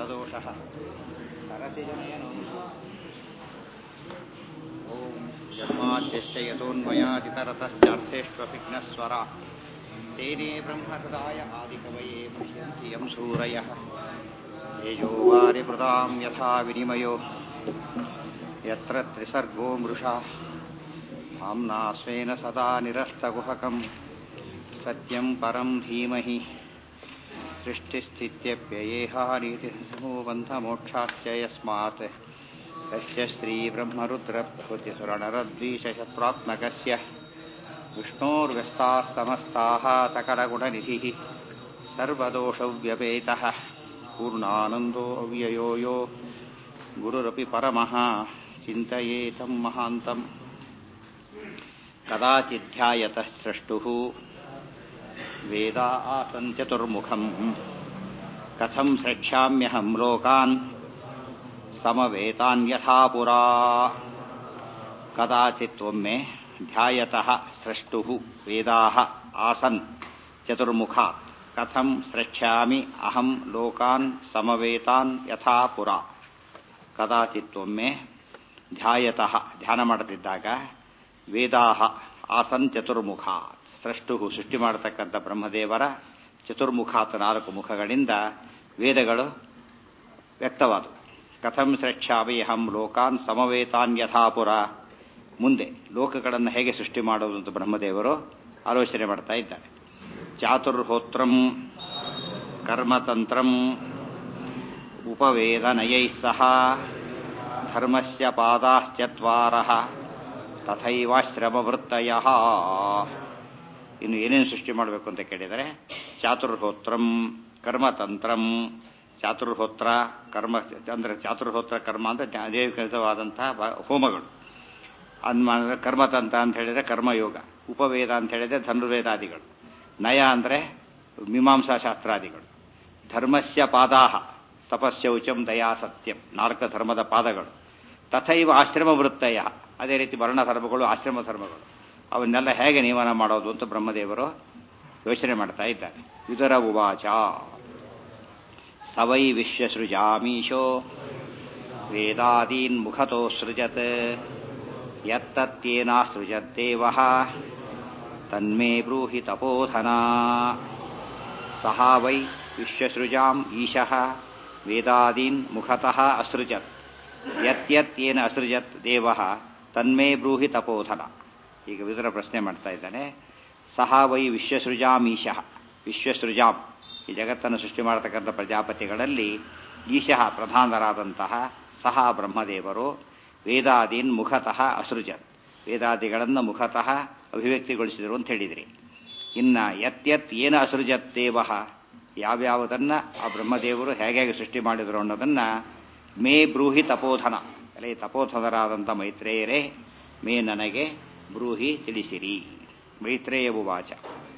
परदोषः सरसिजनयनो ॐ जन्माद्यस्य यतोन्मयादितरतश्चार्थेष्वभिघ्नस्वरा तेने ब्रह्महृदाय आदिकवये मुह्यन्ति यं सूरयः तेजो वारिमृदां यथा विनिमयो यत्र त्रिसर्गो मृषा धाम्ना स्वेन सदा निरस्तकुहकं सत्यं परं धीमहि सृष्टिस्थित्यप्ययेहानीतिर्नो बन्धमोक्षाश्च यस्मात् तस्य श्रीब्रह्मरुद्रप्रभृतिसुरनरद्वीषशत्रात्मकस्य विष्णोर्व्यस्ताः समस्ताः सकलगुणनिधिः सर्वदोषव्यपेतः पूर्णानन्दो अव्ययो यो गुरुरपि परमः चिन्तयेतं महान्तम् कदाचिध्यायतः स्रष्टुः वेदा आसन् चतुर्मुखम् कथं स्रक्ष्याम्यहं लोकान् समवेतान् यथा पुरा कदाचित्वम्मे ध्यायतः स्रष्टुः वेदाः आसन् चतुर्मुखात् कथं स्रक्ष्यामि अहं लोकान् समवेतान् यथा पुरा ಕದಾಚಿತ್ತೊಮ್ಮೆ ಧ್ಯಾಯತಃ ಧ್ಯಾನ ಮಾಡುತ್ತಿದ್ದಾಗ ವೇದಾಹ ಆಸನ್ ಚತುರ್ಮುಖಾತ್ ಸೃಷ್ಟುಹು ಸೃಷ್ಟಿ ಮಾಡತಕ್ಕಂಥ ಬ್ರಹ್ಮದೇವರ ಚತುರ್ಮುಖಾತ್ 4 ಮುಖಗಳಿಂದ ವೇದಗಳು ವ್ಯಕ್ತವಾದವು. ಕಥಂ ಸ್ರಕ್ಷ್ಯಾಮಿ ಅಹಂ ಲೋಕಾನ್ ಸಮವೇತಾನ್ ಯಥಾಪುರ ಮುಂದೆ ಲೋಕಗಳನ್ನು ಹೇಗೆ ಸೃಷ್ಟಿ ಮಾಡುವುದು ಅಂತ ಬ್ರಹ್ಮದೇವರು ಆಲೋಚನೆ ಮಾಡ್ತಾ ಇದ್ದಾರೆ. ಚಾತುರ್ಹೋತ್ರಂ ಕರ್ಮತಂತ್ರಂ ಉಪವೇದನಯೈಃ ಸಹ ಧರ್ಮಸ್ಯ ಪಾದಾಶ್ಚತ್ವಾರಃ ತಥೈವಾಶ್ರಮವೃತ್ತಯಃ. ಇನ್ನು ಏನೇನು ಸೃಷ್ಟಿ ಮಾಡಬೇಕು ಅಂತ ಕೇಳಿದರೆ ಚಾತುರ್ಹೋತ್ರಂ ಕರ್ಮತಂತ್ರಂ ಚಾತುರ್ಹೋತ್ರ ಕರ್ಮ ಅಂದರೆ ಚಾತುರ್ಹೋತ್ರ ಕರ್ಮ ಅಂತ ಅನೇಕವಾದಂತಹ ಹೋಮಗಳು. ಕರ್ಮತಂತ್ರ ಅಂತ ಹೇಳಿದರೆ ಕರ್ಮಯೋಗ, ಉಪವೇದ ಅಂತ ಹೇಳಿದರೆ ಧನುರ್ವೇದಾದಿಗಳು, ನಯ ಅಂದರೆ ಮೀಮಾಂಸಾ ಶಾಸ್ತ್ರಾದಿಗಳು, ಧರ್ಮಸ್ಯ ಪಾದಾಹ ತಪಸ್ಯೌಚಂ ದಯಾ ಸತ್ಯಂ 4 ಧರ್ಮದ ಪಾದಗಳು, ತಥೈವ ಆಶ್ರಮ ವೃತ್ತಯ ಅದೇ ರೀತಿ ವರ್ಣ ಧರ್ಮಗಳು ಆಶ್ರಮ ಧರ್ಮಗಳು, ಅವನ್ನೆಲ್ಲ ಹೇಗೆ ನಿಯಮನ ಮಾಡೋದು ಅಂತ ಬ್ರಹ್ಮದೇವರು ಯೋಚನೆ ಮಾಡ್ತಾ ಇದ್ದಾರೆ. ವಿದುರ ಉವಾಚ ಸವೈ ವಿಶ್ವಸೃಜಾಮೀಶೋ ವೇದಾದೀನ್ ಮುಖತೋ ಸೃಜತ್ ಯತ್ತತ್ಯೇನಾ ಸೃಜದ್ದೇವಃ ತನ್ಮೇ ಬ್ರೂಹಿ ತಪೋಧನಾ. ಸಹ ವೈ ವಿಶ್ವಸೃಜಾಂ ಈಶಃ ವೇದಾದೀನ್ ಮುಖತಃ ಅಸೃಜತ್ ಯತ್ಯತ್ಯೇನ ಅಸೃಜತ್ ದೇವಃ ತನ್ಮೇ ಬ್ರೂಹಿ ತಪೋಧನ. ಈಗ ವಿದುರ ಪ್ರಶ್ನೆ ಮಾಡ್ತಾ ಇದ್ದಾನೆ. ಸಹ ವೈ ವಿಶ್ವಸೃಜಾಂ ಈಶಃ, ವಿಶ್ವಸೃಜಾಂ ಈ ಜಗತ್ತನ್ನು ಸೃಷ್ಟಿ ಮಾಡತಕ್ಕಂಥ ಪ್ರಜಾಪತಿಗಳಲ್ಲಿ ಈಶಃ ಪ್ರಧಾನರಾದಂತಹ ಸಹ ಬ್ರಹ್ಮದೇವರು ವೇದಾದೀನ್ ಮುಖತಃ ಅಸೃಜತ್ ವೇದಾದಿಗಳನ್ನು ಮುಖತಃ ಅಭಿವ್ಯಕ್ತಿಗೊಳಿಸಿದರು ಅಂತ ಹೇಳಿದ್ರಿ. ಇನ್ನ ಯತ್ಯತ್ ಏನ ಅಸೃಜತ್ ದೇವಃ ಯಾವ್ಯಾವುದನ್ನ ಆ ಬ್ರಹ್ಮದೇವರು ಹೇಗೆ ಸೃಷ್ಟಿ ಮಾಡಿದರು ಅನ್ನೋದನ್ನ ಮೇ ಬ್ರೂಹಿ ತಪೋಧನ ಅಲ್ಲೇ ತಪೋಧನರಾದಂಥ ಮೈತ್ರೇಯರೇ ಮೇ ನನಗೆ ಬ್ರೂಹಿ ತಿಳಿಸಿರಿ. ಮೈತ್ರೇಯ ಉವಾಚ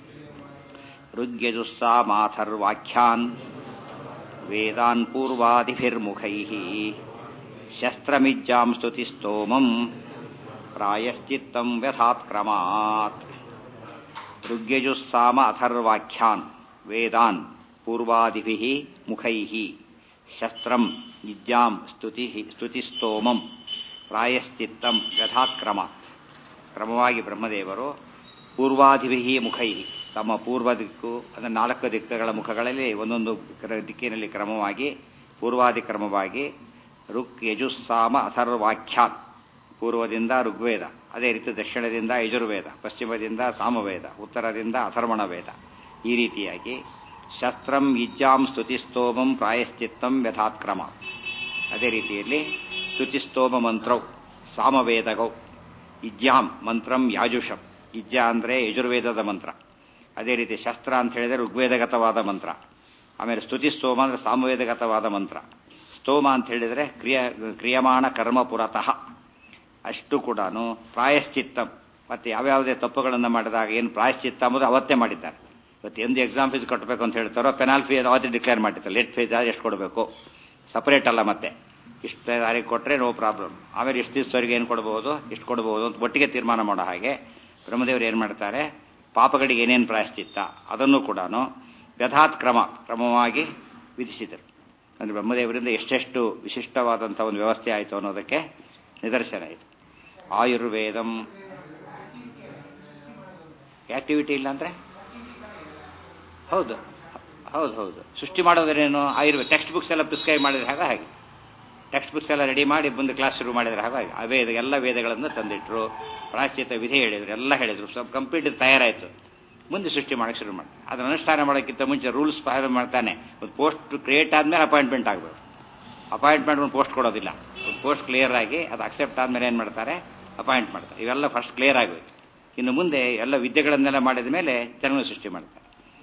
ಋಗ್ಯಜುಸ್ಸಾಮಾಥರ್ವಾಖ್ಯಾನ್ ವೇದಾನ್ ಪೂರ್ವಾದಿಭಿರ್ಮುಖೈಃ ಶಸ್ತ್ರಮಿಜ್ಜಾಂ ಸ್ತುತಿಸ್ತೋಮಂ ಪ್ರಾಯಶ್ಚಿತ್ತಂ ವ್ಯಥಾತ್ಕ್ರಮಾತ್. ಋಗ್ಯಜುಸ್ಸಾಮ ಅಥರ್ವಾಖ್ಯಾನ್ ವೇದಾನ್ ಪೂರ್ವಾದಿಭಿಃ ಮುಖೈಃ ಶಸ್ತ್ರಂ ಯುಜ್ಯಾಂ ಸ್ತುತಿಸ್ತೋಮಂ ಪ್ರಾಯಶ್ಚಿತ್ತಂ ವ್ಯಥಾತ್ಕ್ರಮಾತ್. ಕ್ರಮವಾಗಿ ಬ್ರಹ್ಮದೇವರು ಪೂರ್ವಾದಿಭಿಃ ಮುಖೈಃ ತಮ್ಮ ಪೂರ್ವ ದಿಕ್ಕು ಅಂದರೆ 4 ದಿಕ್ಕುಗಳ ಮುಖಗಳಲ್ಲಿ ಒಂದೊಂದು ದಿಕ್ಕಿನಲ್ಲಿ ಕ್ರಮವಾಗಿ ಪೂರ್ವಾದಿ ಕ್ರಮವಾಗಿ ಋಕ್ ಯಜುಸ್ಸಾಮ ಅಥರ್ವಾಖ್ಯಾನ್ ಪೂರ್ವದಿಂದ ಋಗ್ವೇದ, ಅದೇ ರೀತಿ ದಕ್ಷಿಣದಿಂದ ಯಜುರ್ವೇದ, ಪಶ್ಚಿಮದಿಂದ ಸಾಮವೇದ, ಉತ್ತರದಿಂದ ಅಥರ್ವಣ ವೇದ, ಈ ರೀತಿಯಾಗಿ ಶಸ್ತ್ರಂ ಯುಜ್ಯಾಂ ಸ್ತುತಿಸ್ತೋಮಂ ಪ್ರಾಯಶ್ಚಿತ್ತಂ ವ್ಯಥಾತ್ಕ್ರಮ. ಅದೇ ರೀತಿಯಲ್ಲಿ ಸ್ತುತಿಸ್ತೋಮ ಮಂತ್ರೌ ಸಾಮವೇದಗೌ ಯುಜ್ಯಾಂ ಮಂತ್ರಂ ಯಾಜುಷಂ ಯುಜ್ಯ ಅಂದರೆ ಯಜುರ್ವೇದದ ಮಂತ್ರ, ಅದೇ ರೀತಿ ಶಸ್ತ್ರ ಅಂತ ಹೇಳಿದರೆ ಋಗ್ವೇದಗತವಾದ ಮಂತ್ರ, ಆಮೇಲೆ ಸ್ತುತಿಸ್ತೋಮ ಅಂದರೆ ಸಾಮವೇದಗತವಾದ ಮಂತ್ರ, ಸ್ತೋಮ ಅಂತ ಹೇಳಿದರೆ ಕ್ರಿಯಮಾಣ ಕರ್ಮ ಪುರತಃ ಅಷ್ಟು ಕೂಡ ಪ್ರಾಯಶ್ಚಿತ್ತಂ. ಮತ್ತೆ ಯಾವ್ಯಾವುದೇ ತಪ್ಪುಗಳನ್ನು ಮಾಡಿದಾಗ ಏನು ಪ್ರಾಯಶ್ಚಿತ್ತ ಅಂಬುದು ಅವತ್ತೇ ಮಾಡಿದ್ದಾರೆ. ಇವತ್ತು ಎಂದು ಎಕ್ಸಾಮ್ ಫೀಸ್ ಕಟ್ಟಬೇಕು ಅಂತ ಹೇಳ್ತಾರೋ ಪೆನಾಲ್ ಫೀ ಅವತ್ತೇ ಡಿಕ್ಲೇರ್ ಮಾಡಿರ್ತಾರೆ. ಲೇಟ್ ಫೀಸ್ ಎಷ್ಟು ಕೊಡಬೇಕು ಸಪರೇಟ್ ಅಲ್ಲ, ಮತ್ತೆ ಇಷ್ಟು ತಾರೀಕು ಕೊಟ್ಟರೆ ನೋ ಪ್ರಾಬ್ಲಮ್, ಆಮೇಲೆ ಇಷ್ಟು ದಿವಸವರೆಗೆ ಏನು ಕೊಡಬಹುದು ಇಷ್ಟು ಕೊಡಬಹುದು ಅಂತ ಒಟ್ಟಿಗೆ ತೀರ್ಮಾನ ಮಾಡೋ ಹಾಗೆ ಬ್ರಹ್ಮದೇವರು ಏನು ಮಾಡ್ತಾರೆ, ಪಾಪಗಳಿಗೆ ಏನೇನು ಪ್ರಾಯಶ್ಚಿತ್ತ ಅದನ್ನು ಕೂಡ ವ್ಯಥಾತ್ ಕ್ರಮವಾಗಿ ವಿಧಿಸಿದರು. ಅಂದರೆ ಬ್ರಹ್ಮದೇವರಿಂದ ಎಷ್ಟೆಷ್ಟು ವಿಶಿಷ್ಟವಾದಂಥ ಒಂದು ವ್ಯವಸ್ಥೆ ಆಯಿತು ಅನ್ನೋದಕ್ಕೆ ನಿದರ್ಶನ ಇದು. ಆಯುರ್ವೇದಂ ಆಕ್ಟಿವಿಟಿ ಇಲ್ಲ ಅಂದರೆ ಹೌದು ಹೌದು ಹೌದು ಸೃಷ್ಟಿ ಮಾಡೋದ್ರೇನು ಆಯುರ್ವೇದ ಟೆಕ್ಸ್ಟ್ ಬುಕ್ಸ್ ಎಲ್ಲ ಪ್ರಿಸ್ಕ್ರೈಬ್ ಮಾಡಿದ್ರೆ ಹಾಗೆ ಟೆಕ್ಸ್ಟ್ ಬುಕ್ಸ್ ಎಲ್ಲ ರೆಡಿ ಮಾಡಿ ಮುಂದೆ ಕ್ಲಾಸ್ ಶುರು ಮಾಡಿದ್ರೆ ಹಾಗಾಗಿ ಆ ವೇದ ಎಲ್ಲ ವೇದಗಳನ್ನು ತಂದಿಟ್ರು, ಪ್ರಾಯಶ್ಚಿತ್ತ ವಿಧಿ ಹೇಳಿದ್ರು, ಎಲ್ಲ ಹೇಳಿದ್ರು, ಸ್ವಲ್ಪ ಕಂಪ್ಲೀಟ್ ತಯಾರಾಯಿತು. ಮುಂದೆ ಸೃಷ್ಟಿ ಮಾಡೋಕ್ಕೆ ಶುರು ಮಾಡಿ. ಅದನ್ನು ಅನುಷ್ಠಾನ ಮಾಡೋಕ್ಕಿಂತ ಮುಂಚೆ ರೂಲ್ಸ್ ಫಾಲೋ ಮಾಡ್ತಾನೆ. ಒಂದು ಪೋಸ್ಟ್ ಕ್ರಿಯೇಟ್ ಆದಮೇಲೆ ಅಪಾಯಿಂಟ್ಮೆಂಟ್ ಆಗಬೇಕು. ಅಪಾಯಿಂಟ್ಮೆಂಟ್ ಒಂದು ಪೋಸ್ಟ್ ಕೊಡೋದಿಲ್ಲ. ಒಂದು ಪೋಸ್ಟ್ ಕ್ಲಿಯರ್ ಆಗಿ ಅದು ಅಕ್ಸೆಪ್ಟ್ ಆದಮೇಲೆ ಏನು ಮಾಡ್ತಾರೆ, ಅಪಾಯಿಂಟ್ ಮಾಡ್ತಾರೆ. ಇವೆಲ್ಲ ಫಸ್ಟ್ ಕ್ಲಿಯರ್ ಆಗೋಯ್ತು. ಇನ್ನು ಮುಂದೆ ಎಲ್ಲ ವಿದ್ಯೆಗಳನ್ನೆಲ್ಲ ಮಾಡಿದ ಮೇಲೆ ಜನನ ಸೃಷ್ಟಿ ಮಾಡ್ತಾರೆ.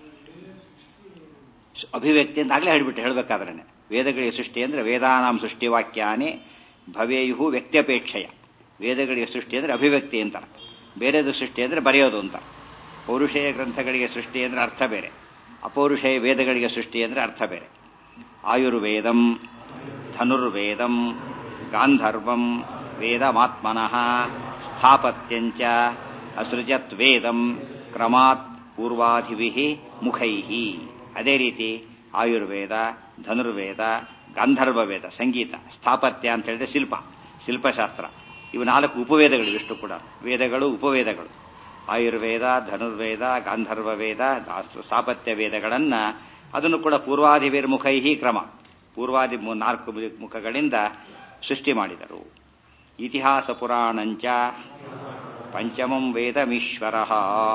ಅಭಿವ್ಯಕ್ತಿ ಅಂತ ಆಗಲೇ ಹೇಳಬೇಕಾದ್ರೆ ವೇದಗಳಿಗೆ ಸೃಷ್ಟಿ ಅಂದರೆ ವೇದಾನಾಂ ಸೃಷ್ಟಿ ವಾಕ್ಯಾನಿ ಭವೇಯು ವ್ಯಕ್ತ್ಯಪೇಕ್ಷೆಯ. ವೇದಗಳಿಗೆ ಸೃಷ್ಟಿ ಅಂದರೆ ಅಭಿವ್ಯಕ್ತಿ ಅಂತಾರೆ, ಬೇರೆದು ಸೃಷ್ಟಿ ಅಂದರೆ ಬರೆಯೋದು ಅಂತ. ಪೌರುಷೇಯ ಗ್ರಂಥಗಳಿಗೆ ಸೃಷ್ಟಿ ಅಂದರೆ ಅರ್ಥ ಬೇರೆ, ಅಪೌರುಷೇಯ ವೇದಗಳಿಗೆ ಸೃಷ್ಟಿ ಅಂದರೆ ಅರ್ಥ ಬೇರೆ. ಆಯುರ್ವೇದಂ ಧನುರ್ವೇದಂ ಗಾಂಧರ್ವಂ ವೇದಮಾತ್ಮನಃ ಸ್ಥಾಪತ್ಯಂಚ ಅಸೃಜತ್ ವೇದಂ ಕ್ರಮಾತ್ ಪೂರ್ವಾಧಿಭಿಃ ಮುಖೈಃ. ಅದೇ ರೀತಿ ಆಯುರ್ವೇದ, ಧನುರ್ವೇದ, ಗಾಂಧರ್ವ ವೇದ ಸಂಗೀತ, ಸ್ಥಾಪತ್ಯ ಅಂತ ಹೇಳಿದ್ರೆ ಶಿಲ್ಪಶಾಸ್ತ್ರ, ಇವು 4 ಉಪವೇದಗಳು. ಇಷ್ಟು ಕೂಡ ವೇದಗಳು, ಉಪವೇದಗಳು. ಆಯುರ್ವೇದ, ಧನುರ್ವೇದ, ಗಾಂಧರ್ವ ವೇದ, ಸ್ಥಾಪತ್ಯ ವೇದಗಳನ್ನು ಅದನ್ನು ಕೂಡ ಪೂರ್ವಾಧಿಭಿರ್ಮುಖೈಹಿ ಕ್ರಮ, ಪೂರ್ವಾದಿ 4 ಮುಖಗಳಿಂದ ಸೃಷ್ಟಿ ಮಾಡಿದರು. ಇತಿಹಾಸ ಪುರಾಣಂಚ ಪಂಚಮಂ ವೇದಮೀಶ್ವರಃ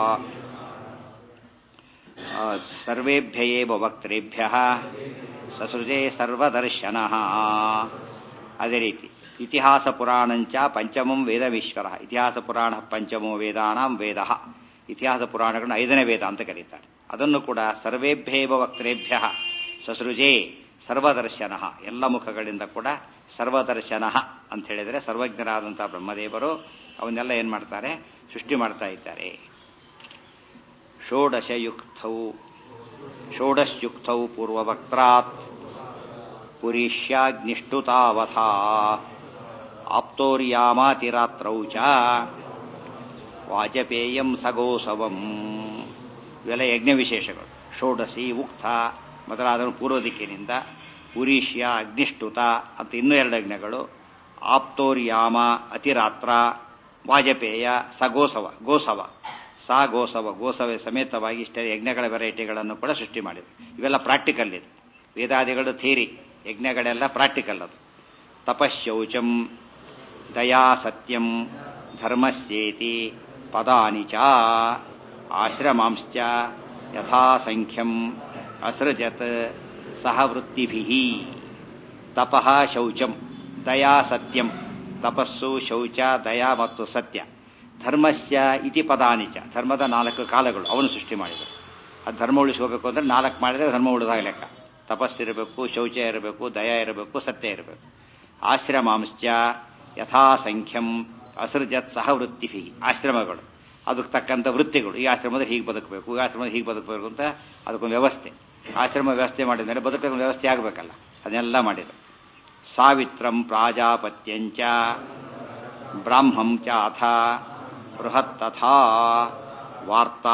ಸರ್ವೇಭ್ಯಯೇವ ವಕ್ತೃಭ್ಯಃ ಸಸೃಜೇ ಸರ್ವದರ್ಶನಃ. ಅದೇ ರೀತಿ ಇತಿಹಾಸ ಪುರಾಣಂಚ ಪಂಚಮಂ ವೇದಮೀಶ್ವರಃ. ಇತಿಹಾಸ ಪುರಾಣ ಪಂಚಮೋ ವೇದಾನಾಂ ವೇದಃ. ಇತಿಹಾಸ ಪುರಾಣಗಳನ್ನು 5ನೇ ವೇದ ಅಂತ ಕರೀತಾರೆ. ಅದನ್ನು ಕೂಡ ಸರ್ವೇಭ್ಯೇವ ವಕ್ತೃಭ್ಯಃ ಸಸೃಜೇ ಸರ್ವದರ್ಶನಃ, ಎಲ್ಲ ಮುಖಗಳಿಂದ ಕೂಡ ಸರ್ವದರ್ಶನಃ ಅಂತ ಹೇಳಿದರೆ ಸರ್ವಜ್ಞರಾದಂತಹ ಬ್ರಹ್ಮದೇವರು ಅವನ್ನೆಲ್ಲ ಏನು ಮಾಡ್ತಾರೆ, ಸೃಷ್ಟಿ ಮಾಡ್ತಾ ಇದ್ದಾರೆ. ಷೋಡಶಯುಕ್ತೌ ಪೂರ್ವವಕ್ತ್ರಾತ್ ಪುರೀಷ್ಯಾಗ್ನಿಷ್ಟುತಾವಥಾ ಆಪ್ತೋರ್ಯಾಮಾತಿರಾತ್ರೌ ಚ ವಾಜಪೇಯಂ ಸಗೋಸವಂ. ಇವೆಲ್ಲ ಯಜ್ಞ ವಿಶೇಷಗಳು. ಷೋಡಶಿ, ಉಕ್ತ ಮೊದಲಾದವು ಪೂರ್ವ ದಿಕ್ಕಿನಿಂದ, ಪುರೀಷ್ಯ, ಅಗ್ನಿಷ್ಟುತ ಅಂತ ಇನ್ನೂ 2 ಯಜ್ಞಗಳು, ಆಪ್ತೋರ್ಯಾಮ ಅತಿರಾತ್ರ, ವಾಜಪೇಯ, ಸಗೋಸವ, ಗೋಸವ, ಗೋಸವೆ ಸಮೇತವಾಗಿ ಇಷ್ಟೇ ಯಜ್ಞಗಳ ವೆರೈಟಿಗಳನ್ನು ಕೂಡ ಸೃಷ್ಟಿ ಮಾಡಿದೆ. ಇವೆಲ್ಲ ಪ್ರಾಕ್ಟಿಕಲ್ ಇದೆ. ವೇದಾದಿಗಳು ಥಿಯರಿ, ಯಜ್ಞಗಳೆಲ್ಲ ಪ್ರಾಕ್ಟಿಕಲ್. ಅದು ತಪಶ್ಶೌಚಂ ದಯಾ ಸತ್ಯಂ ಧರ್ಮಸ್ಯೇತಿ ಪದಾನಿ ಚ ಆಶ್ರಮಾಂಶ್ಚ ಯಥಾಸಂಖ್ಯಂ ಅಸೃಜತ್ ಸಹವೃತ್ತಿಭಿಃ. ತಪಃ ಶೌಚಂ ದಯಾ ಸತ್ಯಂ, ತಪಸ್ಸು, ಶೌಚ, ದಯಾ ಮತ್ತು ಸತ್ಯ. ಧರ್ಮಸ್ಯ ಇತಿ ಪದಾನಿಚ, ಧರ್ಮದ 4 ಕಾಲಗಳು ಅವನು ಸೃಷ್ಟಿ ಮಾಡಿದರು. ಅದು ಧರ್ಮ ಉಳಿಸ್ಕೋಬೇಕು ಅಂದರೆ 4 ಮಾಡಿದರೆ ಧರ್ಮ ಉಳಿದಾಗ ಲೆಕ್ಕ. ತಪಸ್ಸಿರಬೇಕು, ಶೌಚ ಇರಬೇಕು, ದಯ ಇರಬೇಕು, ಸತ್ಯ ಇರಬೇಕು. ಆಶ್ರಮಾಂಶ್ಚ ಯಥಾಸಂಖ್ಯಂ ಅಸೃಜತ್ ಸಹವೃತ್ತಿಭಿ. ಆಶ್ರಮಗಳು ಅದಕ್ಕೆ ತಕ್ಕಂಥ ವೃತ್ತಿಗಳು. ಈ ಆಶ್ರಮದಲ್ಲಿ ಹೀಗೆ ಬದುಕಬೇಕು, ಈ ಆಶ್ರಮದಲ್ಲಿ ಹೀಗೆ ಬದುಕಬೇಕು ಅಂತ ಅದಕ್ಕೊಂದು ವ್ಯವಸ್ಥೆ. ಆಶ್ರಮ ವ್ಯವಸ್ಥೆ ಮಾಡಿದ ಮೇಲೆ ಬದುಕಕ್ಕೆ ವ್ಯವಸ್ಥೆ ಆಗಬೇಕಲ್ಲ, ಅದನ್ನೆಲ್ಲ ಮಾಡಿದರು. ಸಾವಿತ್ರಂ ಪ್ರಾಜಾಪತ್ಯಂಚ ಬ್ರಾಹ್ಮಂ ಚ ಅಥ ಬೃಹತ್ತಥಾ ವಾರ್ತಾ